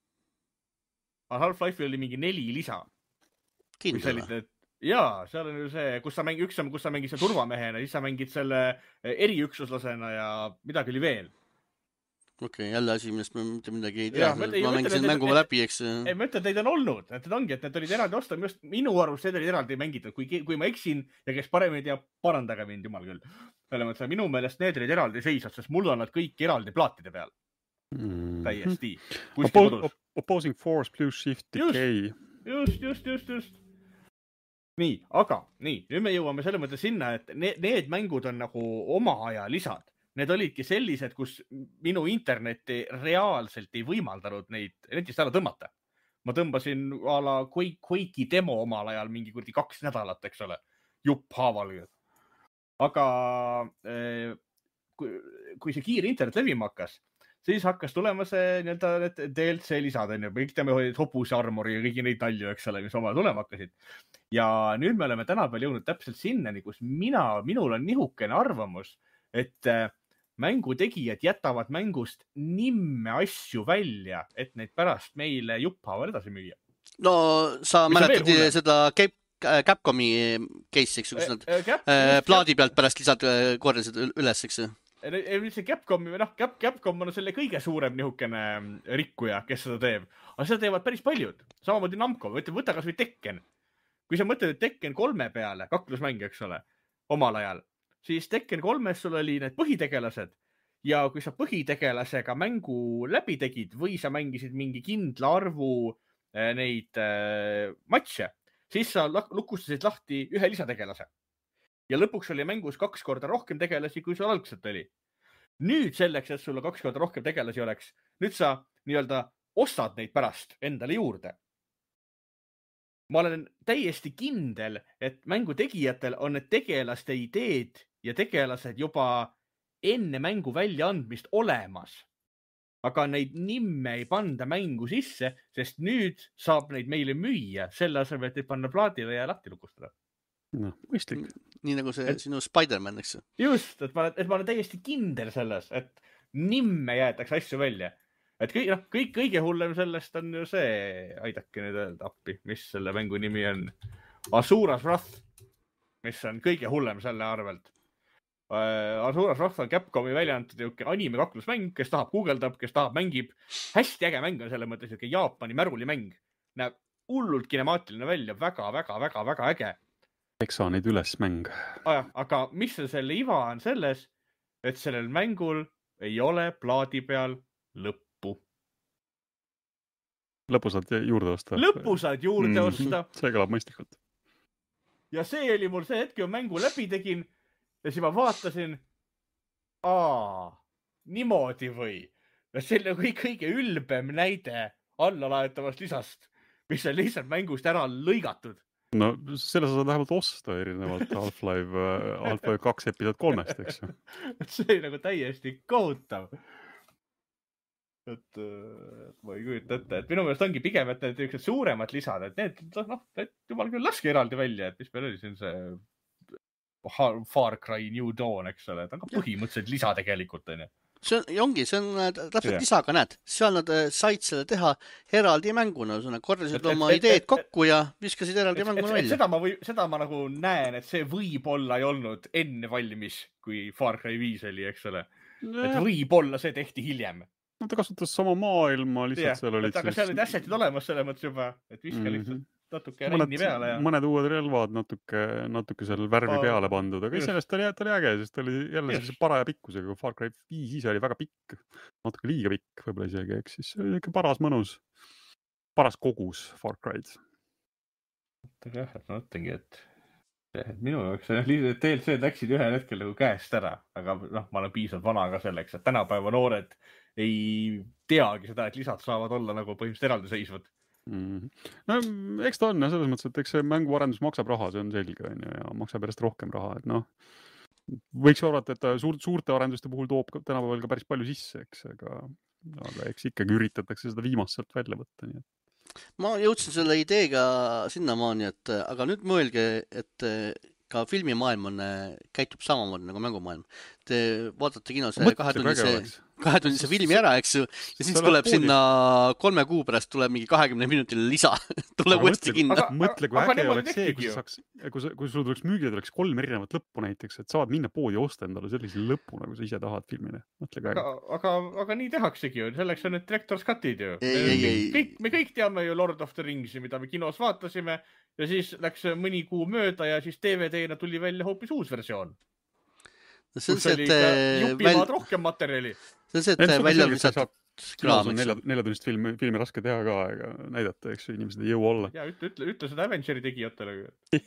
Aga Half-Life'il oli mingi neli lisa. Kindel või? Jaa, seal on ju see, kus sa mängid, üks on, kus sa mängid selle turvamehena, siis sa mängid selle eriüksuslasena ja midagi oli veel. Okei, okay, jälle asi, millest ma mitte midagi ei tea. Ja, ma, ma mängisin mängu läbi, eks. Ei, ma ütlen, et neid on olnud. Et need ongi, et need olid eraldi osta. Just minu arvus need olid eraldi mängitud. Kui, kui ma eksin ja kes paremini teab, parandage mind, jumal küll. Mõtlen, minu meelest need olid eraldi seisvad, sest mul on nad kõik eraldi plaatide peal. Mm. Täiesti. Oppo opposing force plus shift decay. Just, just, just, just. Nii, aga nii, nüüd me jõuame selle mõtte sinna, et need, need mängud on nagu oma aja lisad. Need olidki sellised, kus minu interneti reaalselt ei võimaldanud neid netist ära tõmmata. Ma tõmbasin a la Quake'i demo omal ajal mingi kurdi kaks nädalat, eks ole, jupp haaval. Aga eh, kui, kui see kiire internet levima hakkas, siis hakkas tulema see nii-öelda need D L C lisad, on ju, kõik teeme olid hobuse armori ja kõigi neid nalju, eks ole, mis oma tulema hakkasid. Ja nüüd me oleme tänapäeval jõudnud täpselt sinnani, kus mina, minul on nihukene arvamus, et mängutegijad jätavad mängust nimme asju välja, et neid pärast meile jupphaaval edasi müüa. No sa mis mäletad seda Cap, Capcomi case, eks, kus nad Cap, plaadi pealt pärast lisad kordasid üles, eks? See Capcomi või noh, Cap, Capcom on selle kõige suurem nihukene rikkuja, kes seda teeb. Aga seda teevad päris paljud. Samamoodi Namco, võtta, võtta kas või Tekken. Kui sa mõtled, et Tekken kolme peale, kaklusmäng, eks ole, omal ajal, siis Tekken kolmes sul oli need põhitegelased ja kui sa põhitegelasega mängu läbi tegid või sa mängisid mingi kindla arvu neid äh, matše, siis sa lukustasid lahti ühe lisategelase. Ja lõpuks oli mängus kaks korda rohkem tegelasi, kui sul algselt oli. Nüüd selleks, et sulle kaks korda rohkem tegelasi oleks, nüüd sa nii-öelda ostad neid pärast endale juurde. Ma olen täiesti kindel, et mängutegijatel on need tegelaste ideed ja tegelased juba enne mängu väljaandmist olemas. Aga neid nimme ei panda mängu sisse, sest nüüd saab neid meile müüa selle asemel, et neid panna plaadile ja lahti lukustada. No, mõistlik. Nii nagu see et, sinu Spider-Man, eks? Just, et ma, et ma olen täiesti kindel selles, et nimme jäetakse asju välja. Et kõik, no, kõik kõige hullem sellest on ju see, aidake nüüd öelda appi, mis selle mängu nimi on. Asura's Wrath, mis on kõige hullem selle arvelt. äh, suures rahvas on Capcomi välja antud niisugune anime kaklusmäng, kes tahab guugeldab, kes tahab mängib. Hästi äge mäng on selle mõttes, niisugune Jaapani märulimäng. Näeb hullult kinemaatiline välja, väga, väga, väga, väga äge. Eksa neid üles mäng. Ah, aga mis selle iva on selles, et sellel mängul ei ole plaadi peal lõppu. Lõpu saad juurde osta. Lõppu saad juurde mm. osta. See kõlab mõistlikult. Ja see oli mul see hetk, kui mängu läbi tegin ja siis ma vaatasin, aa, niimoodi või. See oli kõige, kõige ülbem näide allalaetavast lisast, mis on lihtsalt mängust ära lõigatud. No selle sa saad vähemalt osta erinevalt Half-Life, Half-Life kaks episood kolmest, eks ju. See oli nagu täiesti kohutav. Et, et ma ei kujuta ette, et minu meelest ongi pigem, et need üks suuremad lisad, et need, noh, et jumal küll laske eraldi välja, et mis meil oli siin see Far Cry New Dawn, eks ole, et on ka põhimõtteliselt lisa tegelikult, on ju. See on, ongi, see on täpselt yeah. lisaga, näed, seal nad said selle teha eraldi mänguna, kordasid et, oma et, ideed et, kokku ja viskasid eraldi et, mänguna et, välja. Seda ma, või, seda ma nagu näen, et see võib-olla ei olnud enne valmis, kui Far Cry viis oli, eks ole. Yeah. Et võib-olla see tehti hiljem. No ta kasutas sama maailma, lihtsalt yeah, seal olid aga seal olid assetid olemas selle mõttes juba, et viska mm-hmm. lihtsalt natuke renni peale. Ja... Mõned uued relvad natuke, natuke seal värvi oh, peale pandud, aga sellest oli, oli äge, sest oli jälle sellise paraja pikkusega, kui Far Cry viis ise oli väga pikk, natuke liiga pikk võib-olla isegi, eks siis oli ikka paras mõnus, paras kogus Far Cry'd. Jah, et ma mõtlengi, et minu jaoks D L C läksid ühel hetkel nagu käest ära, aga noh, ma olen piisavalt vana ka selleks, et tänapäeva noored ei teagi seda, et lisad saavad olla nagu põhimõtteliselt eraldi seisvad. Mm. No eks ta on ja selles mõttes, et eks see mänguarendus maksab raha, see on selge on ju, ja maksab järjest rohkem raha, et noh, võiks arvata, et ta suur, suurte arenduste puhul toob tänapäeval ka päris palju sisse, eks, aga, aga eks ikkagi üritatakse seda viimast sealt välja võtta. Nii et. Ma jõudsin selle ideega sinnamaani, et aga nüüd mõelge, et ka filmimaailm on, käitub samamoodi nagu mängumaailm. Te vaatate kinos kahetunnise, kahetunnise filmi ära, eks ju, ja siis tuleb poodi. Sinna kolme kuu pärast tuleb mingi kahekümne minutile lisa. Tuleb uuesti kinno. Mõtle, kui äge oleks see, kui, saaks, kui, kui sul tuleks müügile, tuleks kolm erinevat lõppu näiteks, et saad minna poodi osta endale sellise lõppu, nagu sa ise tahad filmile. Mõtle, kui äge. Aga, aga, aga nii tehaksegi ju, selleks on need director's cut'id ju. Ei, ei, ei. Kõik, me kõik teame ju Lord of the Ringsi, mida me kinos vaatasime ja siis läks mõni kuu mööda ja siis D V D-na tuli välja hoopis uus versioon. See on see, et jupimaad väl... rohkem materjali. See on see, et välja visatud kraam. Neljatunnist filmi, filmi raske teha ka ega näidata, eks inimesed ei jõua olla. Ja ütle, ütle, ütle seda Avengeri tegijatele.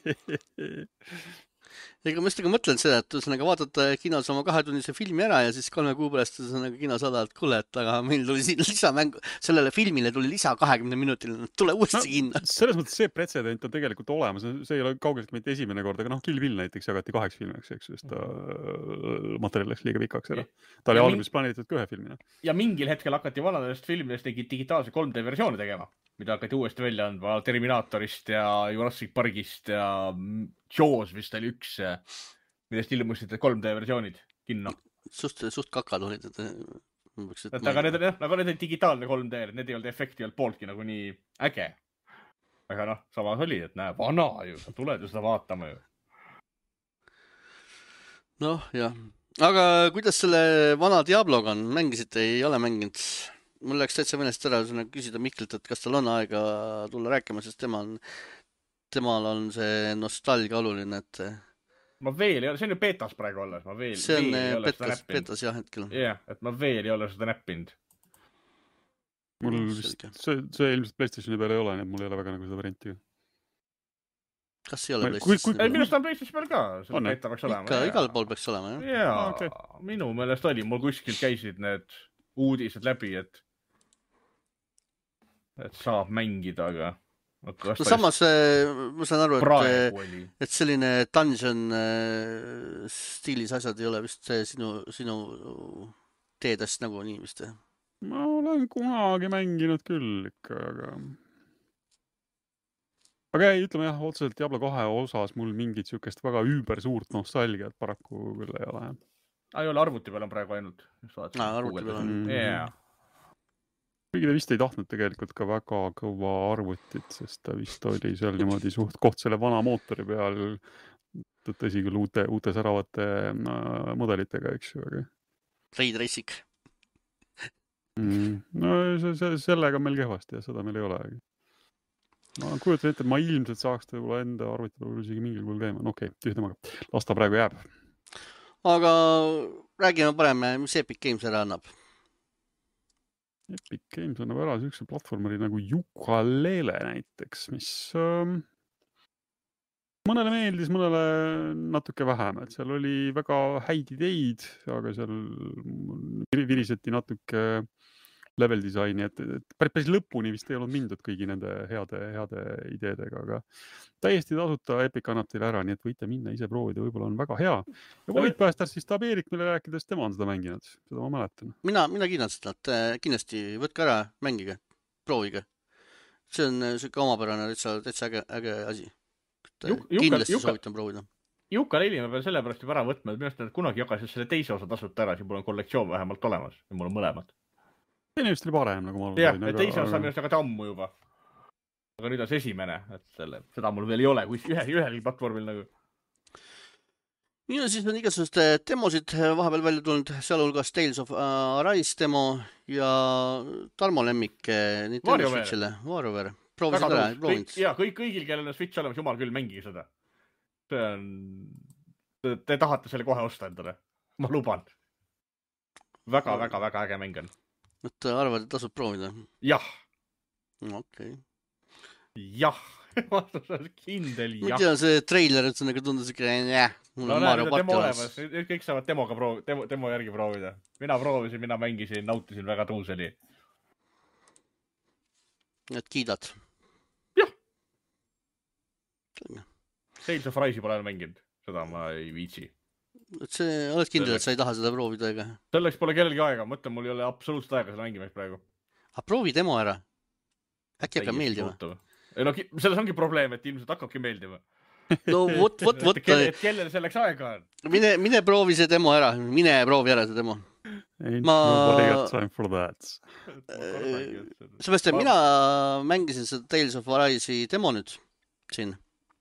Ega ma just aga mõtlen seda, et ühesõnaga vaatad kinos oma kahetunnise filmi ära ja siis kolme kuu pärast ühesõnaga kinos saada, et kuule, et aga meil tuli siin lisamängu, sellele filmile tuli lisa kahekümne minutiline, tule uuesti no, kinno. Selles mõttes see pretsedent on tegelikult olemas, see ei ole kaugeltki mitte esimene kord, aga noh, Kill Bill näiteks jagati kaheks filmiks, eks, sest ta materjal läks liiga pikaks ära. Ta oli alguses planeeritud ka ühe filmina. Ja mingil hetkel hakati vanadest filmidest tegi digitaalse kolm D versioone tegema, mida hakati uuesti välja andma Terminaatorist ja Jurassic Parkist ja Jaws vist oli üks, millest ilmusid kolm D versioonid kinno. Suht, suht kakad olid. Et, et, et aga need on, nagu need on digitaalne kolm D, need ei olnud efekti olnud pooltki nagu nii äge. Aga noh, samas oli, et näe, vana ju, sa tuled ju seda vaatama ju. Noh, jah. Aga kuidas selle vana Diabloga on? Mängisite, ei ole mänginud? Mul läks täitsa meelest ära küsida Miklilt, et kas tal on aega tulla rääkima, sest tema on, temal on see nostalgia oluline, et... Ma veel ei ole, see on ju betas praegu alles, ma veel, see on veel ei ole betas, seda näppinud. Betas, jah, hetkel. Jah, yeah, et ma veel ei ole seda näppinud. Mul vist, see, see ilmselt PlayStationi peal ei ole, nii et mul ei ole väga nagu seda varianti. Kas ei ole PlayStation? Ei, minust on PlayStation peal ka, seda beta peaks olema. Ikka, igal pool peaks olema, jah? Jaa, ah, okay. Minu meelest oli, mul kuskil käisid need uudised läbi, et et saab mängida, aga no samas ma saan aru, et, et selline dungeon stiilis asjad ei ole vist sinu, sinu teedest nagu nii vist. Ma olen kunagi mänginud küll ikka, aga aga ei, ütleme jah, otseselt Diablo kahe osas mul mingit sükest väga üüber suurt nostalgiat paraku küll ei ole. Ei ole, arvuti peal on praegu ainult. Aa, arvuti peal on. Yeah. Kuigi ta vist ei tahtnud tegelikult ka väga kõva arvutit, sest ta vist oli seal niimoodi suht koht selle vana mootori peal tõsi küll uute, uute säravate mudelitega, eks ju. Aga... Ray Tracing. Mm, no see, see, sellega meil kehvasti ja seda meil ei ole. Ma kujutan ette, et ma ilmselt saaks võib-olla enda arvutipäeval isegi mingil kuul käima. No okei, okay, tühjamaga. Las ta praegu jääb. Aga räägime parem, mis Epic Games ära annab? Epic Games annab ära siukse platvormeri nagu Yooka-Laylee näiteks, mis ähm, mõnele meeldis, mõnele natuke vähem. Et seal oli väga häid ideid, aga seal viriseti natuke level disaini, et, et päris lõpuni vist ei olnud mindud kõigi nende heade, heade ideedega, aga täiesti tasuta Epic annab teile ära, nii et võite minna ise proovida, võib-olla on väga hea. Ja Void Bastard siis Taberik, mille rääkides tema on seda mänginud, seda ma mäletan. Mina, mina kiidan seda, et kindlasti võtke ära, mängige, proovige. See on siuke omapärane, täitsa äge, äge asi. Kindlasti Juka, soovitan proovida. Yooka-Laylee ma pean sellepärast juba ära võtma, et minu arust kunagi jagasid selle teise osa tasuta ära, siin mul on kollektsioon vähemalt olemas ja mul on mõlemad. See just oli parem, nagu ma jah, et teise osa minust aga tammu juba. Aga nüüd on see esimene, et selle, seda mul veel ei ole, kui ühe, ühelgi platvormil nagu. Ja siis on igasugust demosid vahepeal välja tulnud, sealhulgas Tales of Arise demo ja Tarmo lemmik Nintendo Switchile, WarioWare. Proovi seda ära, proovinud. Ja kõik, kõigil, kellel on Switch olemas, jumal küll, mängige seda. See on... Te, te tahate selle kohe osta endale. Ma luban. Väga, väga, väga äge mäng on. Et arvad, et tasub proovida? Jah. Okei. Okay. Jah. Vastus on kindel jah. Ma tea, see trailer, et see nagu tundus ikka, jah, mul on Mario Party olemas. Nüüd kõik saavad demoga proovi, demo, demo järgi proovida. Mina proovisin, mina mängisin, nautisin väga tuuseli. Et kiidad? Jah. Tales of Arise pole mänginud. Seda ma ei viitsi. Et see, oled kindel, et sa ei taha seda proovida, ega? Selleks pole kellelgi aega. Mõtlen, mul ei ole absoluutselt aega seda mängimist praegu. Aga proovi demo ära. Äkki hakkab meeldima? Ei, no, selles ongi probleem, et ilmselt hakkabki meeldima. No, vot, vot, vot. Et kellel selleks aega on? Mine, mine proovi see demo ära. Mine proovi ära see demo. Ain't ma... nobody got time for that. Seepärast, mina mängisin seda Tales of Arise'i demo nüüd siin.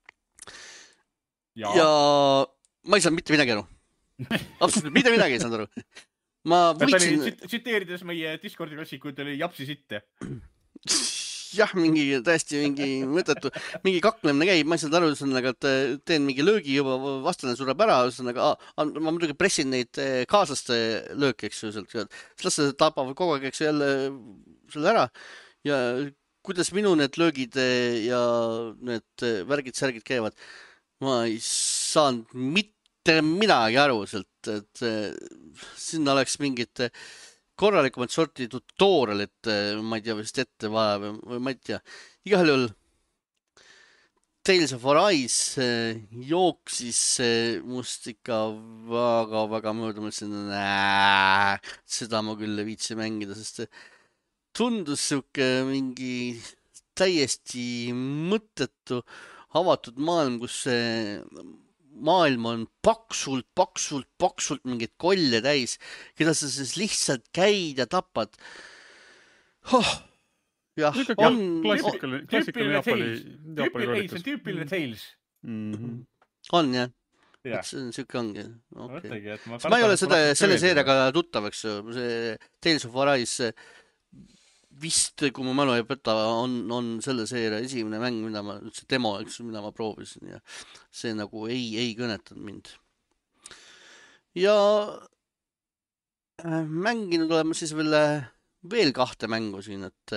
Ja, ja ma ei saanud mitte midagi aru. Absoluutselt mitte midagi ei saanud aru. Ma võitsin... Tsiteerides meie Discordi klassikuid oli japsi sitte. Jah, mingi täiesti mingi mõttetu, mingi kaklemine käib, ma ei saanud aru, ühesõnaga, et teen mingi löögi juba, vastane sureb ära, ühesõnaga, ma muidugi pressin neid kaaslaste lööki, eks ju, sealt, las see tapavad kogu aeg, eks ju, jälle selle ära ja kuidas minu need löögid ja need värgid, särgid käivad, ma ei saanud mitte midagi aru sealt, et sinna oleks mingid korralikumat sorti tutorialit, ma ei tea, vist ette vaja või ma ei tea. Igal juhul Tales of Arise jooksis must ikka väga, väga mööda. Ma ütlesin, nää, seda ma küll ei viitsi mängida, sest tundus siuke mingi täiesti mõttetu avatud maailm, kus see maailm on paksult, paksult, paksult mingid kolle täis, keda sa siis lihtsalt käid ja tapad. Oh, jah, on... Klassikaline, klassikaline Jaapani... Tüüpiline, see on tüüpiline Tales. Mm-hmm. On, jah? Ja. See on siuke ongi. Okay. Mõtlegi, et ma, ma ei ole seda, selle seeriaga tuttav, eks ju. See Tales of Arise vist, kui ma mälu ei peta, on, on selle seeria esimene mäng, mida ma, see demo, eks, mida ma proovisin ja see nagu ei, ei kõnetanud mind. Ja mänginud olema siis veel, veel kahte mängu siin, et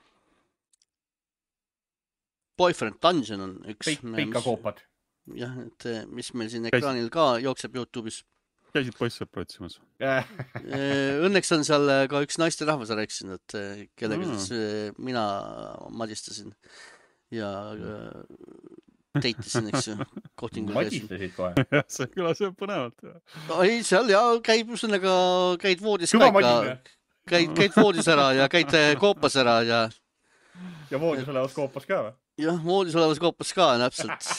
Boyfriend Dungeon on üks. Peika koopad. Jah, et mis meil siin ekraanil ka jookseb YouTube'is. Käisid poissõpra otsimas? Õnneks on seal ka üks naiste rahvas rääkisin, et kellega mm. siis mina madistasin ja teitisin, eks ju. Madistasid kohe? jah, see küla sööb põnevalt. Ei, seal ja käib üsnaga, käid voodis ka ikka. Käid, käid voodis ära ja käid koopas ära ja... Ja voodis olevas koopas ka või? Jah, voodis olevas koopas ka, näpselt.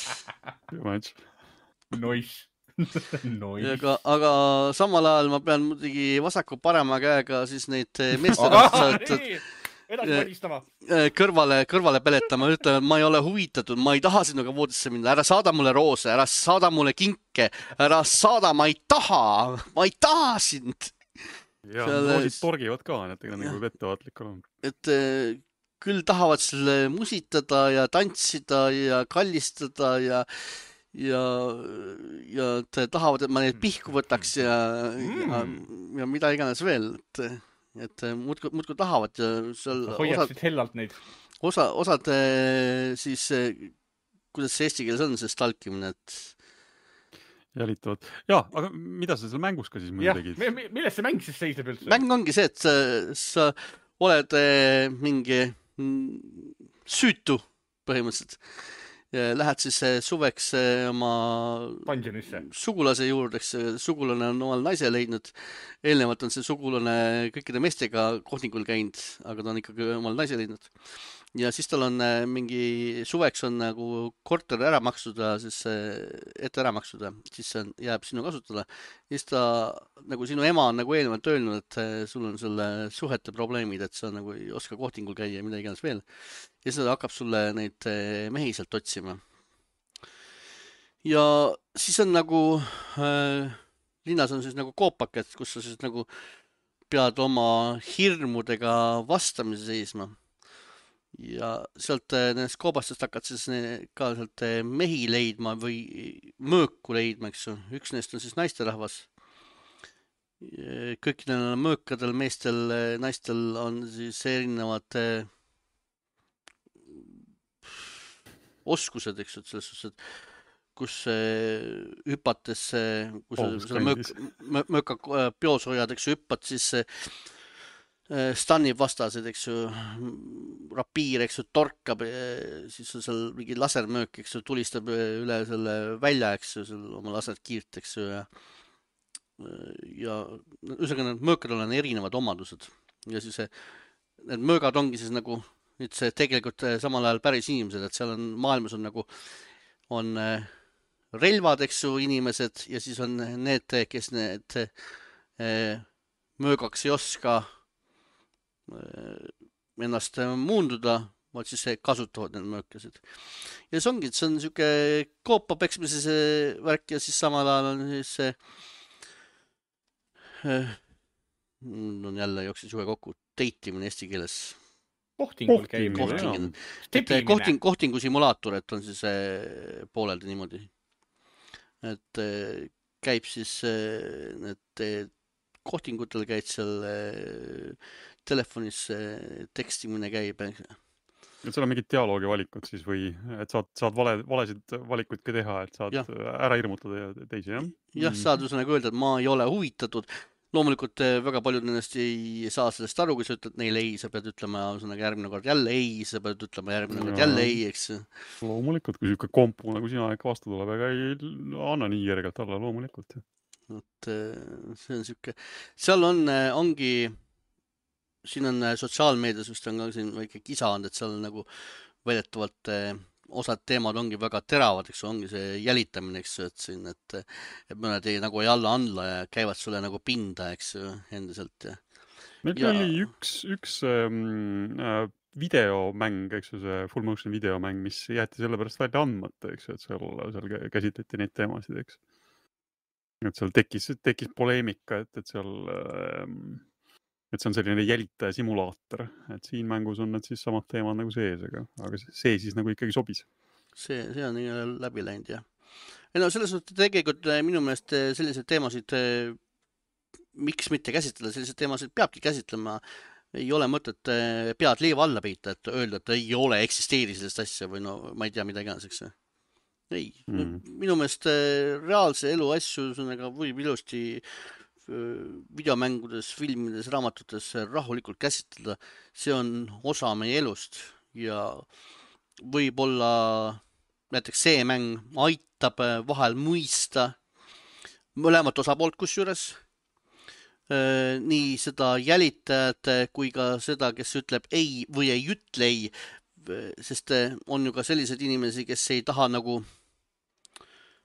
Nois. Aga, aga samal ajal ma pean muidugi vasaku parema käega siis neid meestel oh, edasi valistama. Kõrvale, kõrvale peletama, ütlema, et ma ei ole huvitatud, ma ei taha sinuga voodisse minna, ära saada mulle roose, ära saada mulle kinke, ära saada, ma ei taha, ma ei taha sind. Ja roosid torgivad ka, et ega nagu ettevaatlik on. Et küll tahavad selle musitada ja tantsida ja kallistada ja ja, ja tahavad, et ma neid pihku võtaks ja, mm. ja, ja mida iganes veel, et, et muudku, muudku tahavad ja seal hoiaksid osad, hellalt neid. Osa, osad siis, kuidas see eesti keeles on, see stalkimine, et jälitavad. Ja, aga mida sa seal mängus ka siis mõni tegid? Milles see mäng siis seisab üldse? Mäng ongi see, et sa, sa oled mingi süütu põhimõtteliselt. Lähed siis suveks oma Dungeonisse. Sugulase juurde, sugulane on omal naise leidnud. Eelnevalt on see sugulane kõikide meestega kohtingul käinud, aga ta on ikkagi omal naise leidnud. Ja siis tal on mingi suveks on nagu korter ära maksuda, siis ette ära maksuda, siis see jääb sinu kasutada. Siis ta, nagu sinu ema on nagu eelnevalt öelnud, et sul on selle suhete probleemid, et sa nagu ei oska kohtingul käia ja mida iganes veel. Ja siis ta hakkab sulle neid mehi sealt otsima. Ja siis on nagu, äh, linnas on siis nagu koopaket, kus sa siis nagu pead oma hirmudega vastamise seisma. Ja sealt nendest koobastest hakkad siis ka sealt mehi leidma või mõõku leidma, eks ju. Üks neist on siis naisterahvas. Kõikidel mõõkadel meestel, naistel on siis erinevad oskused, eks ju, selles suhtes, et kus hüpates, kus oh, selle mõõk, mõõka peos hoiad, eks ju, hüppad, siis stannib vastased, eks ju, rapiir, eks ju, torkab, siis on seal mingi lasermöök, eks ju, tulistab üle selle välja, eks ju, oma laserkiirt, eks ju, ja ja üsega need mõõkadel on erinevad omadused ja siis need mõõgad ongi siis nagu nüüd see tegelikult samal ajal päris inimesed, et seal on maailmas on nagu on relvad, eks ju, inimesed ja siis on need, kes need mõõgaks ei oska ennast muunduda, vaid siis kasutavad need mõõkasid. Ja see ongi, et see on niisugune koopa peksmise see värk ja siis samal ajal on siis see on jälle jooksis juhe kokku teitimine eesti keeles. Kohtingul käib. Kohting, kohtingu simulaator, et on siis pooleldi niimoodi. Et käib siis need kohtingutel käid seal telefonis tekstimine käib. Et seal on mingid dialoogi valikud siis või et saad, saad vale, valesid valikuid ka teha, et saad ja. Ära hirmutada teisi, jah? Jah, saad üsnagi öelda, et ma ei ole huvitatud. Loomulikult väga paljud nendest ei saa sellest aru, kui sa ütled neile ei, sa pead ütlema järgmine kord jälle ei, sa pead ütlema järgmine kord jälle ei, eks. Loomulikult, kui siuke kompu nagu sina ikka vastu tuleb, ega ei anna nii järgelt alla, loomulikult. Et see on siuke, seal on, ongi, siin on sotsiaalmeedias just on ka siin väike kisa on, et seal on nagu väidetavalt osad teemad ongi väga teravad, eks ongi see jälitamine, eks et siin, et, et mõned ei nagu ei alla andla ja käivad sulle nagu pinda, eks endiselt. Ja. Meil ja... oli üks, üks ähm, videomäng, eks see full motion videomäng, mis jäeti selle pärast välja andmata, eks et seal, seal käsitleti neid teemasid, eks. Et seal tekkis, tekkis poleemika, et, et seal ähm, et see on selline jälitaja simulaator, et siin mängus on need siis samad teemad nagu sees, aga, aga see siis nagu ikkagi sobis. See, see on nii läbi läinud, jah. Ja no selles suhtes tegelikult minu meelest selliseid teemasid, miks mitte käsitleda, selliseid teemasid peabki käsitlema, ei ole mõtet pead liiva alla peita, et öelda, et ei ole eksisteeri sellist asja või no ma ei tea mida iganes, eks. Ei, mm. minu meelest reaalse elu asju võib ilusti videomängudes, filmides, raamatutes rahulikult käsitleda. See on osa meie elust ja võib-olla näiteks see mäng aitab vahel mõista mõlemat osapoolt kusjuures. Nii seda jälitajat kui ka seda, kes ütleb ei või ei ütle ei, sest on ju ka sellised inimesi, kes ei taha nagu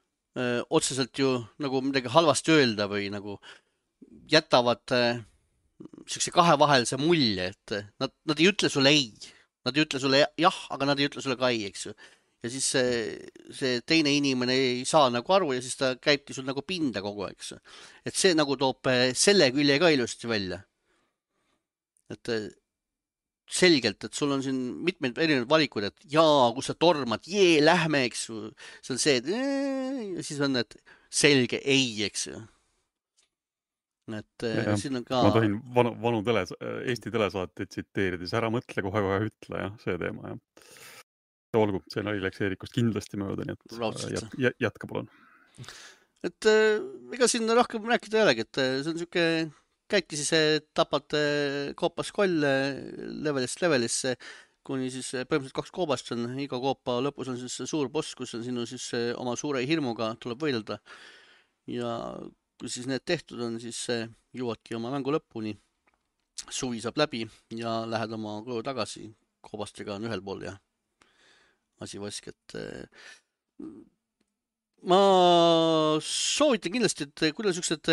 öö, otseselt ju nagu midagi halvasti öelda või nagu jätavad siukse kahevahelise mulje, et nad, nad ei ütle sulle ei, nad ei ütle sulle jah, aga nad ei ütle sulle ka ei, eks ju. Ja siis see, see teine inimene ei saa nagu aru ja siis ta käibki sul nagu pinda kogu aeg, eks ju. Et see nagu toob selle külje ka ilusti välja. Et selgelt, et sul on siin mitmeid erinevad valikud, et jaa, kus sa tormad, jee, lähme, eks ju. See on see, et ja siis on need selge ei, eks ju. Et ja, siin on ka... Ma tohin vanu, vanu tele, Eesti telesaateid tsiteerides, ära mõtle kohe kohe ütle, jah, see teema, jah. Olgu, see oli läks Eerikust kindlasti mööda, nii et jät, jät, jätka palun. Et ega siin rohkem rääkida ei olegi, et see on siuke käidki siis tapad koopas kolle levelist levelisse, kuni siis põhimõtteliselt kaks koobast on, iga koopa lõpus on siis suur boss, kus on sinu siis oma suure hirmuga tuleb võidelda. Ja kui siis need tehtud on, siis jõuadki oma mängu lõpuni, suvi saab läbi ja lähed oma koju tagasi, koobastega on ühel pool ja asi vask, et ma soovitan kindlasti, et kui teil siuksed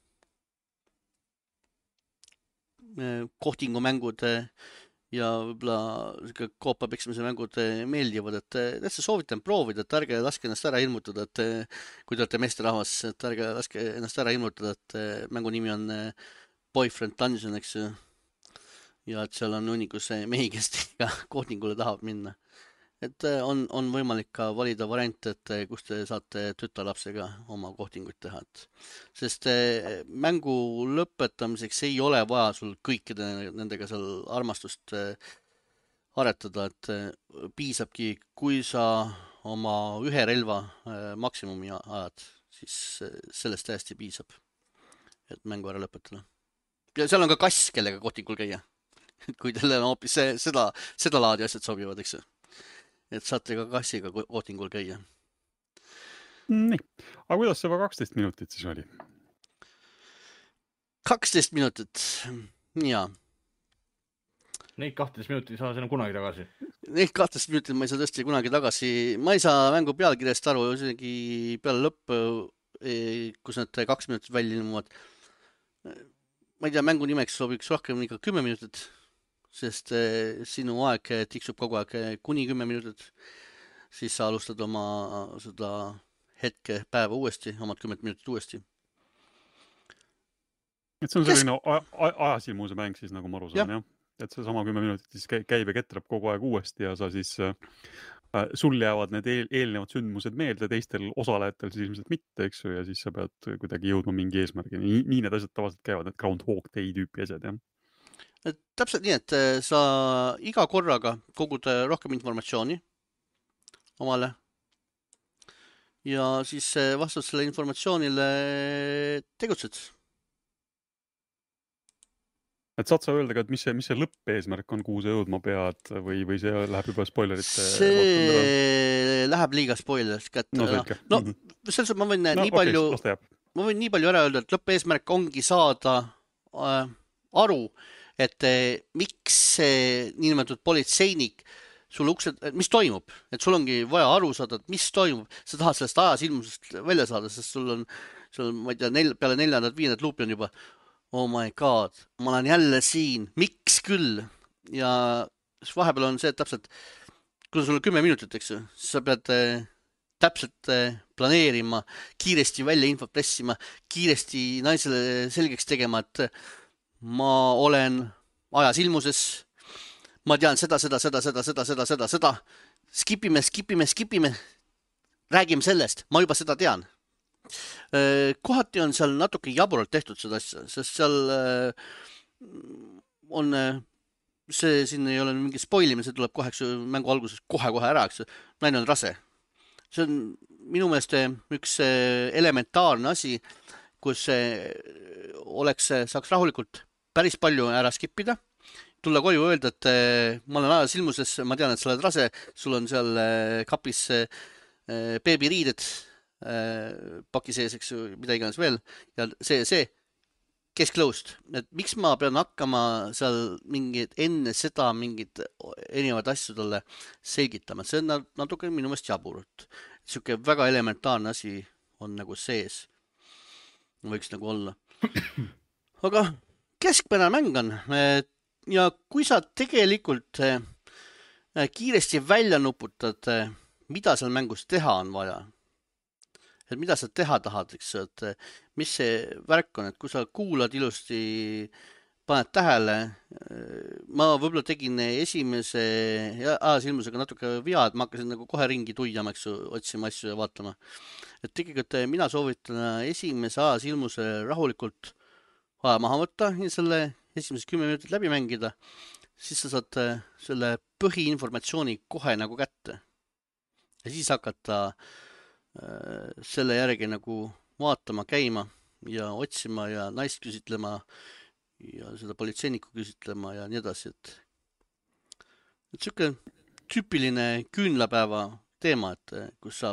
kohtingumängud ja võib-olla koopa peksmise mängud meeldivad, et täitsa soovitan proovida, et ärge laske ennast ära ilmutada, et kui te olete meesterahvas, et ärge laske ennast ära ilmutada, et mängu nimi on Boyfriend Dungeon, eks ju, ja et seal on unikus mehi, kes teiega kohtingule tahab minna. Et on, on võimalik ka valida variant, et kus te saate tütarlapsega oma kohtinguid teha. Sest mängu lõpetamiseks ei ole vaja sul kõikide nendega seal armastust aretada, et piisabki, kui sa oma ühe relva maksimumi ajad, siis sellest täiesti piisab, et mängu ära lõpetada. Ja seal on ka kass, kellega kohtingul käia, kui teil on hoopis seda, seda laadi asjad sobivad, eks ju. Et saate ka kassiga kohtingul käia. Nii, aga kuidas see juba kaksteist minutit siis oli? kaksteist minutit, jaa. Neid kaksteist minutit ei saa sinna kunagi tagasi. Neid kaksteist minutit ma ei saa tõesti kunagi tagasi. Ma ei saa mängu pealkirjast aru, isegi peale lõppu, kus need kaks minutit välja ilmuvad. Ma ei tea, mängu nimeks sobiks rohkem ikka kümme minutit. Sest sinu aeg tiksub kogu aeg kuni kümme minutit, siis sa alustad oma seda hetke päeva uuesti, omad kümmet minutit uuesti. Et see on selline ajasilmuse mäng siis, nagu ma aru saan, jah? Et see sama kümme minutit siis käib ja ketrab kogu aeg uuesti ja sa siis, äh, sul jäävad need eel, eelnevad sündmused meelde, teistel osalejatel siis ilmselt mitte, eks ju, ja siis sa pead kuidagi jõudma mingi eesmärgi. Nii, nii need asjad tavaliselt käivad, need Groundhog Day tüüpi asjad, jah? Et täpselt nii, et sa iga korraga kogud rohkem informatsiooni omale ja siis vastavalt selle informatsioonile tegutsed. Et saad sa öelda ka, et mis see, mis see lõppeesmärk on, kuhu sa jõudma pead või, või see läheb juba spoilerite? See läheb liiga spoilerist kätte. No, no, no selles ma võin, no, nii, okay, palju, ma võin nii palju ära öelda, et lõppeesmärk ongi saada äh, aru, et eh, miks see niinimetatud politseinik sul uksed, mis toimub, et sul ongi vaja aru saada, et mis toimub, sa tahad sellest ajasilmusest välja saada, sest sul on, sul, ma ei tea, nel, peale neljandat, viiendat luupi on juba, oh my god, ma olen jälle siin, miks küll? Ja vahepeal on see, et täpselt, kui sul on kümme minutit, eks ju, siis sa pead eh, täpselt eh, planeerima, kiiresti välja infot pressima, kiiresti naisele selgeks tegema, et ma olen ajas ilmuses, ma tean seda, seda, seda, seda, seda, seda, seda, seda, skipime, skipime, skipime, räägime sellest, ma juba seda tean. Kohati on seal natuke jaburalt tehtud seda asja, sest seal on, see siin ei ole mingi spoilimine, see tuleb koheks mängu alguses kohe-kohe ära, eks naine on rase. See on minu meelest üks elementaarne asi, kus oleks, saaks rahulikult päris palju ära skipida, tulla koju öelda, et ma olen ajas ilmuses, ma tean, et sa oled rase, sul on seal kapis beebiriided paki sees, eks ju, mida iganes veel, ja see, see kesklõust, et miks ma pean hakkama seal mingid, enne seda mingid erinevad asju talle selgitama, see on natuke minu meelest jaburut. Siuke väga elementaarne asi on nagu sees, võiks nagu olla. Aga keskpärane mäng on ja kui sa tegelikult kiiresti välja nuputad, mida seal mängus teha on vaja, et mida sa teha tahad, eks, et mis see värk on, et kui sa kuulad ilusti, paned tähele, ma võib-olla tegin esimese ajasilmusega natuke vea, et ma hakkasin nagu kohe ringi tuiama, eks, otsima asju ja vaatama. Et tegelikult mina soovitan esimese ajasilmuse rahulikult aja maha võtta ja selle esimesed kümme minutit läbi mängida, siis sa saad selle põhiinformatsiooni kohe nagu kätte. Ja siis hakata selle järgi nagu vaatama, käima ja otsima ja naist küsitlema ja seda politseinikku küsitlema ja nii edasi. Et, et siuke tüüpiline küünlapäeva teema, et kus sa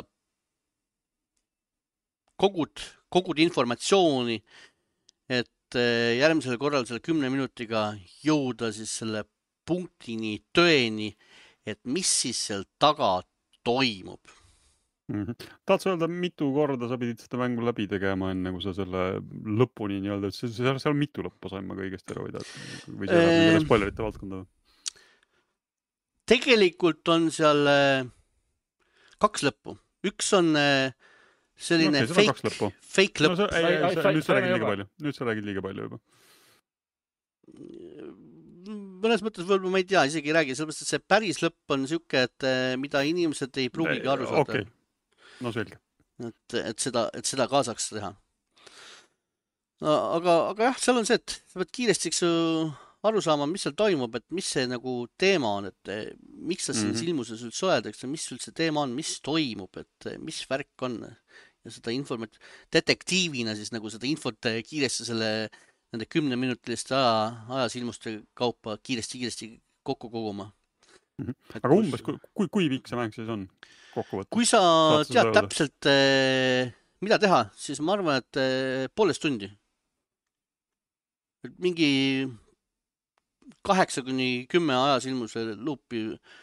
kogud, kogud informatsiooni, et järgmisel korral selle kümne minutiga jõuda siis selle punktini, tõeni, et mis siis seal taga toimub. Mm-hmm. Tahad sa öelda, mitu korda sa pidid seda mängu läbi tegema enne, kui sa selle lõpuni nii-öelda, et seal, seal mitu lõppu sain ma kõigest ära hoida, või see läheb eee... spoilerite valdkonda? Tegelikult on seal kaks lõppu. Üks on selline no, okay, fake, fake lõpp. No, sa, ei, ei, sa, nüüd sa räägid liiga palju. Nüüd sa räägid liiga palju juba. Mõnes mõttes võib-olla ma ei tea, isegi ei räägi, sellepärast, et see päris lõpp on siuke, et mida inimesed ei pruugigi aru saada. Okay. No selge. Et, et, seda, et seda kaasaks teha. No, aga, aga jah, seal on see, et sa pead kiiresti aru saama, mis seal toimub, et mis see nagu teema on, et miks sa siin mm-hmm. silmuses üldse oled, eks, mis üldse teema on, mis toimub, et mis värk on. Ja seda informat, detektiivina siis nagu seda infot kiiresti selle nende kümneminutiliste aja, ajasilmuste kaupa kiiresti-kiiresti kokku koguma. Mm-hmm. Aga kus... umbes, kui, kui, kui pikk see mäng siis on kokkuvõttes? Kui sa Saad tead täpselt, eh, mida teha, siis ma arvan, et eh, poolest tundi. Mingi kaheksa kuni kümme ajasilmuse luupi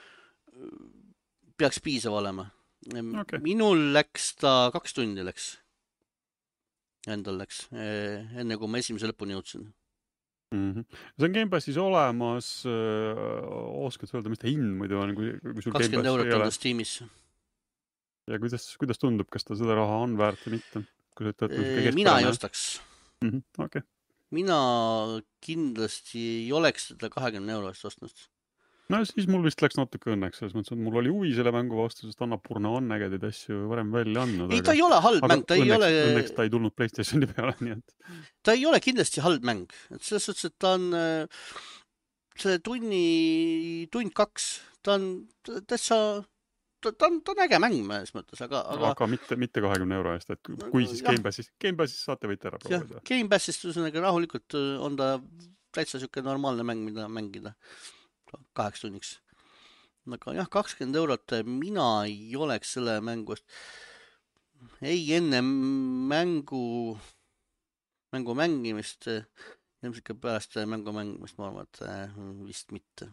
peaks piisav olema. Okay. Minul läks ta kaks tundi läks. Endal läks, enne kui ma esimese lõpuni jõudsin. Mm-hmm. See on Game Passis olemas, oskad öelda, mis ta hind muidu on? Kui, kui sul kakskümmend eurot on ta Steamis. Ja kuidas, kuidas tundub, kas ta seda raha on väärt või mitte? Kui sa ütled, e, mina ei ostaks. Mm-hmm. Okay. Mina kindlasti ei oleks seda kahekümne euro eest ostnud. No siis mul vist läks natuke õnneks, selles mõttes, et mul oli huvi selle mängu vastu, sest Annapurna on ägedaid asju varem välja andnud. Ei, ta ei ole halb mäng, ta ei õnneks, ole... Õnneks ta ei tulnud PlayStationi peale, nii et... Ta ei ole kindlasti halb mäng. Et selles suhtes, et ta on selle tunni, tund kaks, ta on täitsa... Ta, ta, on, ta on äge mäng mõnes mõttes, aga... Aga, aga mitte, mitte kahekümne euro eest, et kui siis Game Passis, Game Passis saate võite ära proovida. Game Passist rahulikult on ta täitsa siuke normaalne mäng, mida mängida. Kaheks tunniks. Aga jah, kakskümmend eurot mina ei oleks selle mängust. Ei enne mängu, mängu mängimist, ilmselt pärast mängu mängimist, ma arvan, et vist mitte.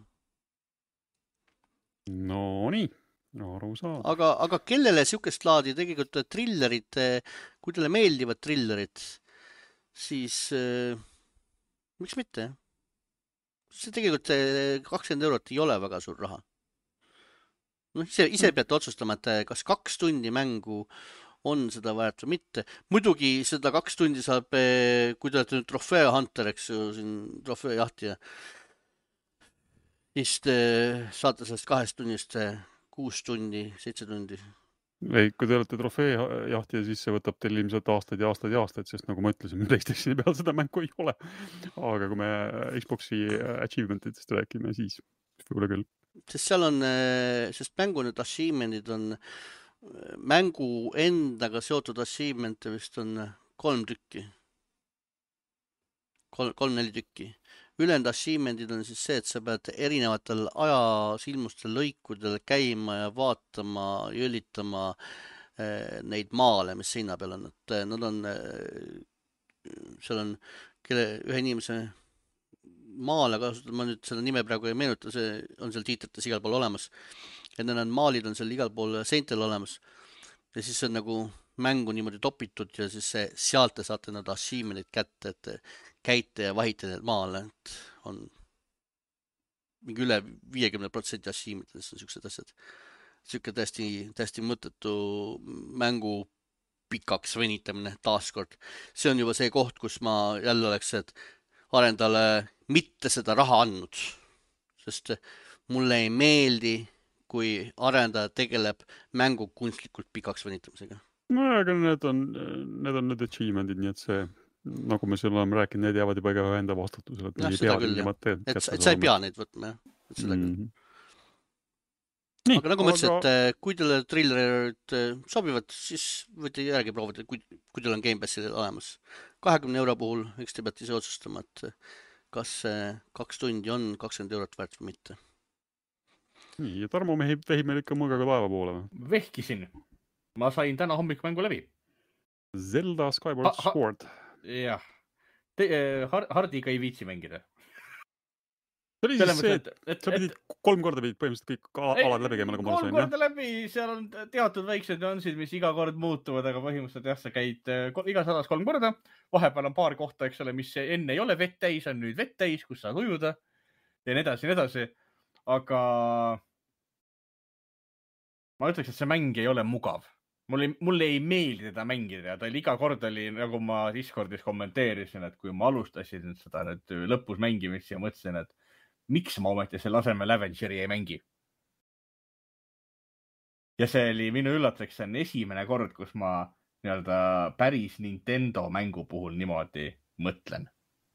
No nii, aru saad. Aga, aga kellele siukest laadi tegelikult trillerid, kui teile meeldivad trillerid, siis miks mitte? See tegelikult kakskümmend eurot ei ole väga suur raha. No, ise, ise peate otsustama, et kas kaks tundi mängu on seda väärt või mitte. Muidugi seda kaks tundi saab, kui te olete nüüd trofee hunter, eks ju, siin trofee jahtija, siis saate sellest kahest tunnist kuus tundi, seitse tundi. Ei, kui te olete trofee jahtija, siis see võtab teil ilmselt aastaid ja aastaid ja aastaid, sest nagu ma ütlesin, PlayStationi peal seda mängu ei ole. Aga kui me Xboxi achievementidest räägime, siis võib-olla küll. Sest seal on, sest mängu need achievementid on, mängu endaga seotud achievemente vist on kolm tükki. Kolm, kolm-neli tükki. Ülend achievementid on siis see, et sa pead erinevatel ajasilmustel lõikudel käima ja vaatama, jõllitama eh, neid maale, mis seina peal on. Et nad on, eh, seal on kelle, ühe inimese maale kasutada, ma nüüd selle nime praegu ei meenuta, see on seal tiitrites igal pool olemas. Ja need maalid on seal igal pool seintel olemas. Ja siis on nagu mängu niimoodi topitud ja siis see, sealt te saate need achievement'id kätte, et käite ja vahite need maale, et on mingi üle viiekümne protsendi achievement'idest on siuksed asjad. Siuke täiesti, täiesti mõttetu mängu pikaks venitamine taaskord. See on juba see koht, kus ma jälle oleks, et arendale mitte seda raha andnud, sest mulle ei meeldi, kui arendaja tegeleb mängu kunstlikult pikaks venitamisega. No aga need on, need on need achievement'id, nii et see, nagu me seal oleme rääkinud, need jäävad juba iga enda vastutusele, et, ja, ei pea küll, et, et sa ei pea neid võtma, jah. Et seda mm-hmm. küll. Nii, aga nagu ma ütlesin, aga... et kui teile trillerid sobivad, siis võite järgi proovida, kui, kui teil on Game Passil olemas. kahekümne euro puhul, eks te peate ise otsustama, et kas kaks tundi on kakskümmend eurot väärt või mitte. Nii, ja Tarmo mehi vehib meil ikka mõõgaga taeva poole või? Vehkisin. Ma sain täna hommik mängu läbi. Zelda Skyward ha, ha, Sword. Jah. Te, har, Hardiga ei viitsi mängida. See oli siis see, et, et sa pidid et, kolm korda pidid põhimõtteliselt kõik alad läbi käima, nagu ma sain. Kolm korda läbi, seal on teatud väiksed nüansid, mis iga kord muutuvad, aga põhimõtteliselt jah, sa käid igas alas kolm korda. Vahepeal on paar kohta, eks ole, mis enne ei ole vett täis, on nüüd vett täis, kus saad ujuda ja nii edasi, nii edasi. Aga ma ütleks, et see mäng ei ole mugav. Mulle, mulle ei meeldi teda mängida ja ta oli iga kord oli, nagu ma Discordis kommenteerisin, et kui ma alustasin seda nüüd lõpus mängimist ja mõtlesin, et miks ma ometi selle asemel Avengeri ei mängi. Ja see oli minu üllatuseks, see on esimene kord, kus ma nii-öelda päris Nintendo mängu puhul niimoodi mõtlen.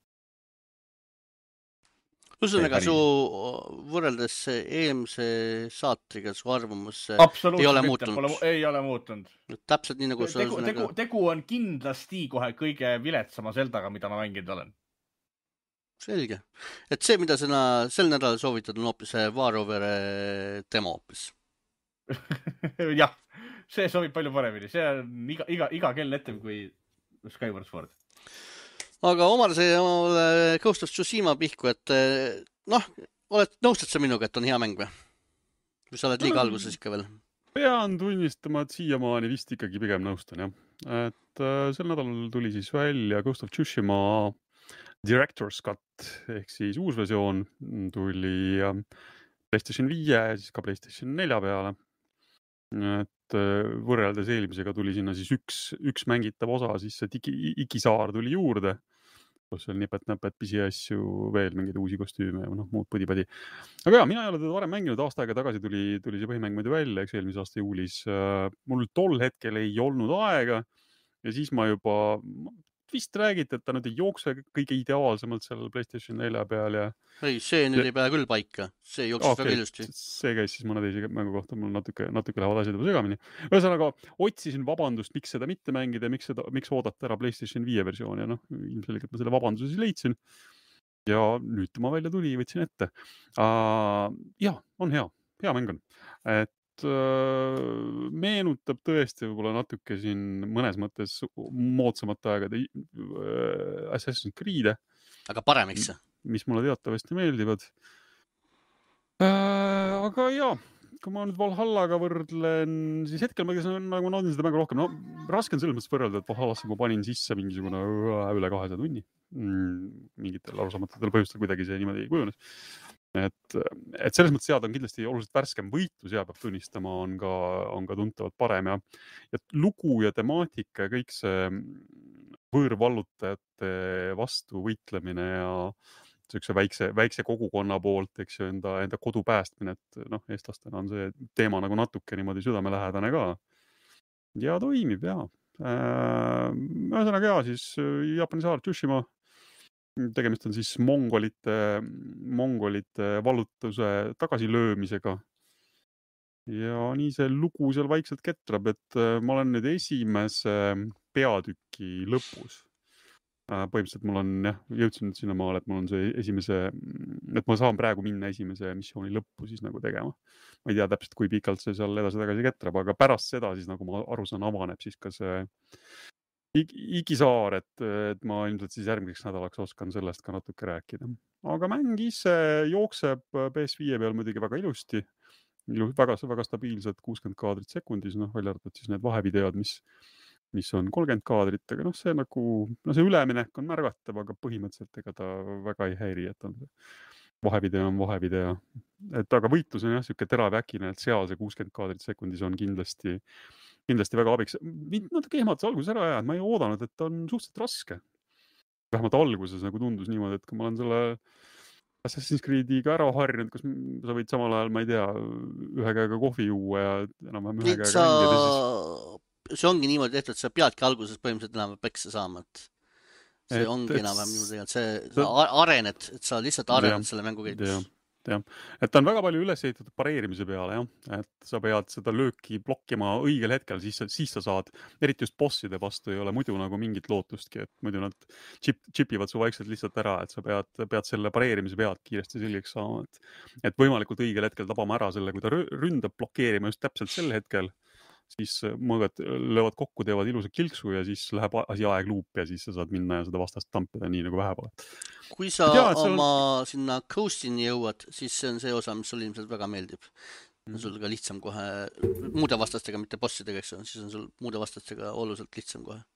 Ühesõnaga, su võrreldes eelmise saatriga su arvamus ei ole muutunud. Ei ole muutunud. Täpselt nii nagu... Tegu, tegu, tegu on kindlasti kohe kõige viletsama Zeldaga, mida ma mänginud olen. Selge. Et see, mida sina sel nädalal soovitad, on hoopis Varovere demo hoopis. Jah, see sobib palju paremini. See on iga, iga, iga kell etem kui Skyward Sword. Aga Omar, see omale Ghost of Tsushima pihku, et noh, oled, nõustad sa minuga, et on hea mäng või? Või sa oled liiga alguses ikka veel? Pean tunnistama, et siiamaani vist ikkagi pigem nõustan, jah. Et äh, sel nädalal tuli siis välja Ghost of Tsushima Director's Cut, ehk siis uus versioon tuli äh, PlayStation viie ja siis ka PlayStation nelja peale. Et äh, võrreldes eelmisega tuli sinna siis üks, üks mängitav osa, siis see digi, Ikisaar tuli juurde, kus seal nipet-näpet pisiasju, veel mingeid uusi kostüüme ja noh, muud põdi-põdi. Aga jah, mina ei ole teda varem mänginud, aasta aega tagasi tuli, tuli see põhimäng muidu välja, eks eelmise aasta juulis. Mul tol hetkel ei olnud aega ja siis ma juba vist räägite, et ta nüüd ei jookse kõige ideaalsemalt seal PlayStation nelja peal ja... Ei, see nüüd ja... ei pea küll paika. See jooksis okay, väga ilusti. See käis siis mõne teise mängu kohta, mul natuke, natuke lähevad asjad juba segamini. Ühesõnaga, otsisin vabandust, miks seda mitte mängida ja miks, seda, miks oodata ära PlayStation viie versioon ja noh, ilmselgelt ma selle vabanduse siis leidsin. Ja nüüd ma välja tuli, võtsin ette. Uh, ja, on hea. Hea mäng on. Et meenutab tõesti võib-olla natuke siin mõnes mõttes moodsamate aegade Assassin's Creed. Aga paremiks? Mis mulle teatavasti meeldivad. Äh, aga jaa, kui ma nüüd Valhallaga võrdlen, siis hetkel ma nagu naudin seda mängu rohkem. No, raske on selles mõttes võrrelda, et Valhallasse ma panin sisse mingisugune üle kahesaja tunni. Mingitel arusaamatutel põhjustel kuidagi see niimoodi ei kujunes. Et, et selles mõttes sead on kindlasti oluliselt värskem võitlus ja peab tunnistama, on ka, on ka tuntavalt parem ja, ja lugu ja temaatika ja kõik see võõrvallutajate vastu võitlemine ja sellise väikse, väikse kogukonna poolt, eks ju, enda, enda kodu päästmine, et noh, eestlastena on see teema nagu natuke niimoodi südamelähedane ka. Ja toimib, jaa. Ühesõnaga jaa, siis Jaapani saar Tsushima. Tegemist on siis mongolite, mongolite vallutuse tagasilöömisega. Ja nii see lugu seal vaikselt ketrab, et ma olen nüüd esimese peatüki lõpus. Põhimõtteliselt mul on, jah, jõudsin sinna maale, et mul on see esimese, et ma saan praegu minna esimese missiooni lõppu siis nagu tegema. Ma ei tea täpselt, kui pikalt see seal edasi-tagasi ketrab, aga pärast seda siis, nagu ma aru saan, avaneb siis ka see Ikisaar, et, et ma ilmselt siis järgmiseks nädalaks oskan sellest ka natuke rääkida. Aga mäng ise jookseb P S viie peal muidugi väga ilusti, väga, väga stabiilselt kuuskümmend kaadrit sekundis, noh, välja arvatud siis need vahevideod, mis mis on kolmkümmend kaadrit, aga noh, see nagu, no see üleminek on märgatav, aga põhimõtteliselt ega ta väga ei häiri, et on see vahevideo on vahevideo. Et aga võitlus on jah, siuke terav äkine, et seal see kuuskümmend kaadrit sekundis on kindlasti, kindlasti väga abiks. Mind natuke ehmatas alguses ära ja ma ei oodanud, et ta on suhteliselt raske. Vähemalt alguses nagu tundus niimoodi, et kui ma olen selle Assassin's Creed'iga ära harjunud, kus sa võid samal ajal, ma ei tea, ühe käega kohvi juua ja enam-vähem ühe käega sa... mängida, siis see ongi niimoodi tehtud, et sa peadki alguses põhimõtteliselt enam peksa saama, et see et, ongi enam-vähem niimoodi, et see, sa arened, et sa lihtsalt arened jah, selle mängu käigus. jah, et ta on väga palju üles ehitatud pareerimise peale, jah, et sa pead seda lööki blokkima õigel hetkel, siis, siis sa saad, eriti just bosside vastu ei ole muidu nagu mingit lootustki, et muidu nad chip, chipivad su vaikselt lihtsalt ära, et sa pead, pead selle pareerimise pealt kiiresti selgeks saama, et, et võimalikult õigel hetkel tabama ära selle, kui ta ründab, blokeerima just täpselt sel hetkel, siis mõõgad löövad kokku, teevad ilusa kilksu ja siis läheb asi aeg luup ja siis sa saad minna ja seda vastast tampida nii nagu vähe pole. Kui sa tea, oma on... sinna coast'ini jõuad, siis see on see osa, mis sul ilmselt väga meeldib. Mm. Sul ka lihtsam kohe muude vastastega, mitte bossidega, eks on, siis on sul muude vastastega oluliselt lihtsam kohe.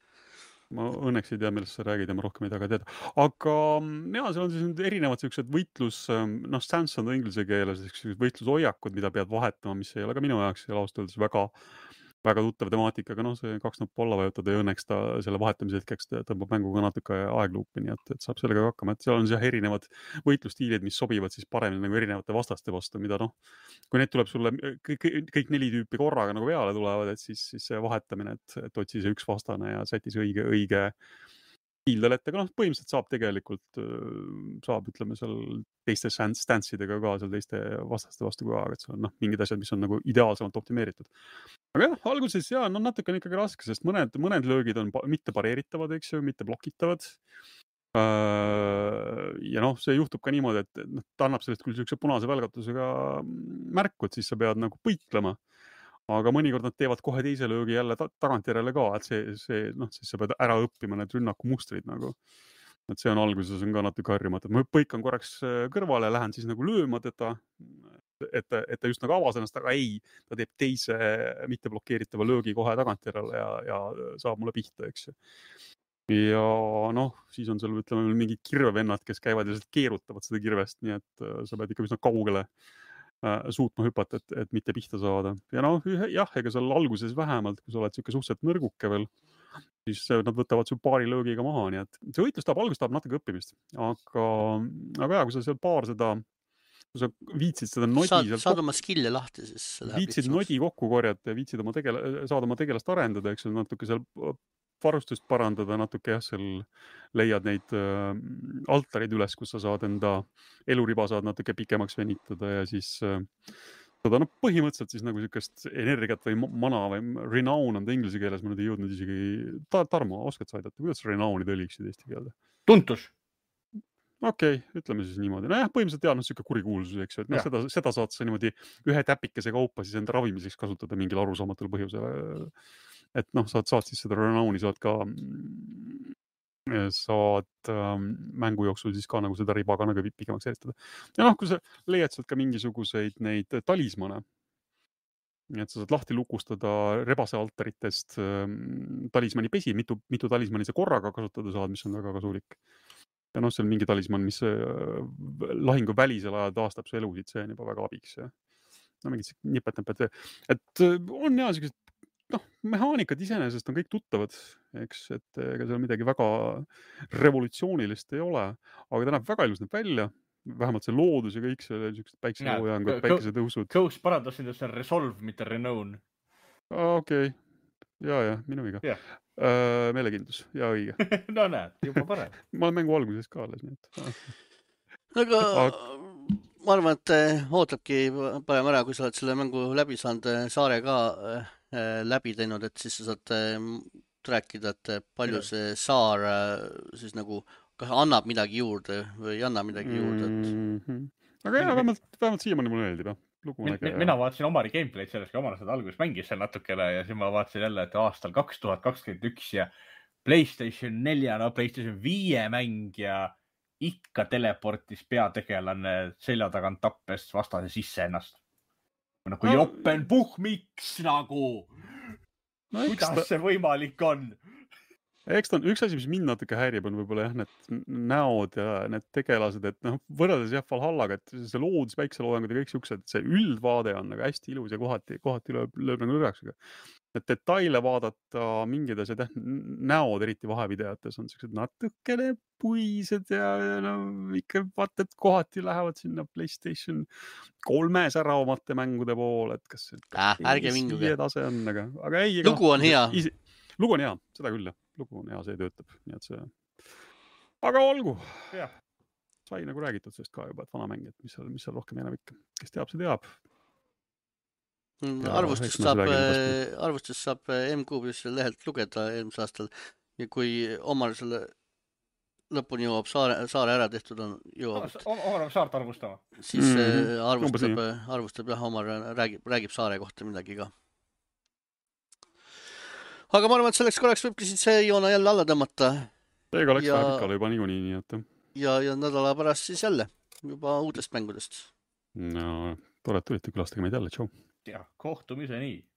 Ma õnneks ei tea, millest sa räägid ja ma rohkem ei taga teada. Aga ja, seal on siis erinevad sellised võitlus, noh, stance on inglise keeles, võitlushoiakud, mida pead vahetama, mis ei ole ka minu jaoks ja laust öeldes väga väga tuttav temaatikaga, noh, see kaks nuppu alla vajutada ja õnneks ta selle vahetamise hetkeks tõmbab mänguga natuke aegluupi, nii et, et saab sellega hakkama, et seal on siis erinevad võitlustiilid, mis sobivad siis paremini nagu erinevate vastaste vastu, mida noh, kui need tuleb sulle kõik, kõik neli tüüpi korraga nagu peale tulevad, et siis, siis see vahetamine, et, et otsi see üks vastane ja säti see õige, õige kiildel, et aga noh, põhimõtteliselt saab tegelikult, saab, ütleme seal teiste stance'idega ka, seal teiste vastaste vastu ka, et see on noh, mingid asjad, mis on nagu ideaalsemalt optimeeritud. Aga jah, alguses jah, no natuke on ikkagi raske, sest mõned, mõned löögid on mitte pareeritavad, eks ju, mitte blokitavad. Ja noh, see juhtub ka niimoodi, et noh, ta annab sellest küll sellise punase välgatusega märku, et siis sa pead nagu põiklema. Aga mõnikord nad teevad kohe teise löögi jälle ta tagantjärele ka, et see, see, noh, siis sa pead ära õppima need rünnakumustrid nagu. Et see on alguses on ka natuke harjumata. Ma põikan korraks kõrvale, lähen siis nagu lööma teda, et, et ta just nagu avas ennast, aga ei, ta teeb teise mitte blokeeritava löögi kohe tagantjärele ja, ja saab mulle pihta, eks ju. Ja noh, siis on seal, ütleme, mingid kirvevennad, kes käivad ja keerutavad seda kirvest, nii et sa pead ikka üsna kaugele suutma hüpata, et, et mitte pihta saada. Ja noh, jah, ega seal alguses vähemalt, kui sa oled siuke suhteliselt nõrguke veel, siis nad võtavad su paari löögiga maha, nii et see võitlus tahab, algus tahab natuke õppimist. Aga, aga jah, kui sa seal paar seda, kui sa viitsid seda nodi... Saad, saad kokku, oma skill'e lahti siis. Viitsid nodi kokku korjata ja viitsid oma tegele, saada oma tegelast arendada, eks natuke seal varustust parandada, natuke jah, seal leiad neid äh, altarid üles, kus sa saad enda eluriba saad natuke pikemaks venitada ja siis äh, seda noh, põhimõtteliselt siis nagu siukest energiat või mana või renown on ta inglise keeles, ma nüüd ei jõudnud isegi ta, Tarmo, oskad sa aidata, kuidas renown'i tõlgiksid eesti keelde? Tuntus. Okei, okay, ütleme siis niimoodi. No jah, põhimõtteliselt jah, no siuke kurikuulsus, eks ju, et no, seda, seda saad sa niimoodi ühe täpikese kaupa siis enda ravimiseks kasutada mingil arusaamatul põhjusel. Et noh, saad, saad siis seda renown'i, saad ka saad ähm, mängu jooksul siis ka nagu seda riba ka nagu pikemaks eristada. Ja noh, kui sa leiad sealt ka mingisuguseid neid talismane, et sa saad lahti lukustada rebase altaritest ähm, talismani pesi, mitu, mitu talismani sa korraga kasutada saad, mis on väga kasulik. Ja noh, see on mingi talisman, mis äh, lahingu välisel ajal taastab su elusid, see on juba väga abiks. Ja. No mingid nipet-näpet. Et on jah, sellised noh, mehaanikad iseenesest on kõik tuttavad, eks, et ega seal midagi väga revolutsioonilist ei ole, aga ta näeb väga ilus näeb välja, vähemalt see loodus ja kõik see päikseloojangud, päikesetõusud. Kõus parandas sind, et see on Resolve, mitte Renown. Okei, ja, ja, minu iga. Yeah. Uh, meelekindlus, ja õige. No näed, juba parem. Ma olen mängu alguses ka alles, nii et... Aga... aga... Ma arvan, et ootabki parem ära, kui sa oled selle mängu läbi saanud saare ka läbi teinud, et siis sa saad rääkida, et palju see saar siis nagu kas annab midagi juurde või ei anna midagi juurde. Et... Mm-hmm. Aga jah, vähemalt, vähemalt siiamaani mulle meeldib, jah. Min, min, mina vaatasin Omari gameplay'd sellest, kui Omar seda alguses mängis seal natukene ja siis ma vaatasin jälle, et aastal kaks tuhat kakskümmend üks ja PlayStation neljja, no PlayStation viie mäng ja ikka teleportis peategelane selja tagant tappes vastase sisse ennast. Nagu no, jopen puhmiks nagu. no, eks kuidas ta, see võimalik on? eks ta on üks asi, mis mind natuke häirib, on võib-olla jah, need näod ja need tegelased, et noh, võrreldes jah Valhallaga, et see loodus, päikseloojangud ja kõik siuksed, see üldvaade on nagu hästi ilus ja kohati, kohati lööb, lööb nagu nõrgaks. Et detaile vaadata, mingid asjad, jah, näod, eriti vahevideotes on siuksed natukene puised ja, ja no ikka vaata, et kohati lähevad sinna PlayStation kolme säravamate mängude poole, et kas see äh, ärge vinguge. tase on, aga, aga ei. Lugu on hea. Isi, lugu on hea, seda küll, jah. Lugu on hea, see töötab. Nii et see... Aga olgu. Ja. Sai nagu räägitud sellest ka juba, et vana mäng, et mis seal, mis seal rohkem enam ikka. Kes teab, see teab. Arvustust saab, arvustust saab M-Kuubis lehelt lugeda eelmise aastal ja kui Omar selle lõpuni jõuab, saare, saare ära tehtud on, jõuab. Omar on saart arvustama. Siis mm, arvustab, arvustab jah, Omar räägib, räägib saare kohta midagi ka. Aga ma arvan, et selleks korraks võibki siis see joona jälle alla tõmmata. Seega läks vähe pikale juba niikuinii, nii et. Ja, ja nädala pärast siis jälle juba uudest mängudest. No, tore, et tulite külastage meid jälle, tšau. Ja kohtumiseni.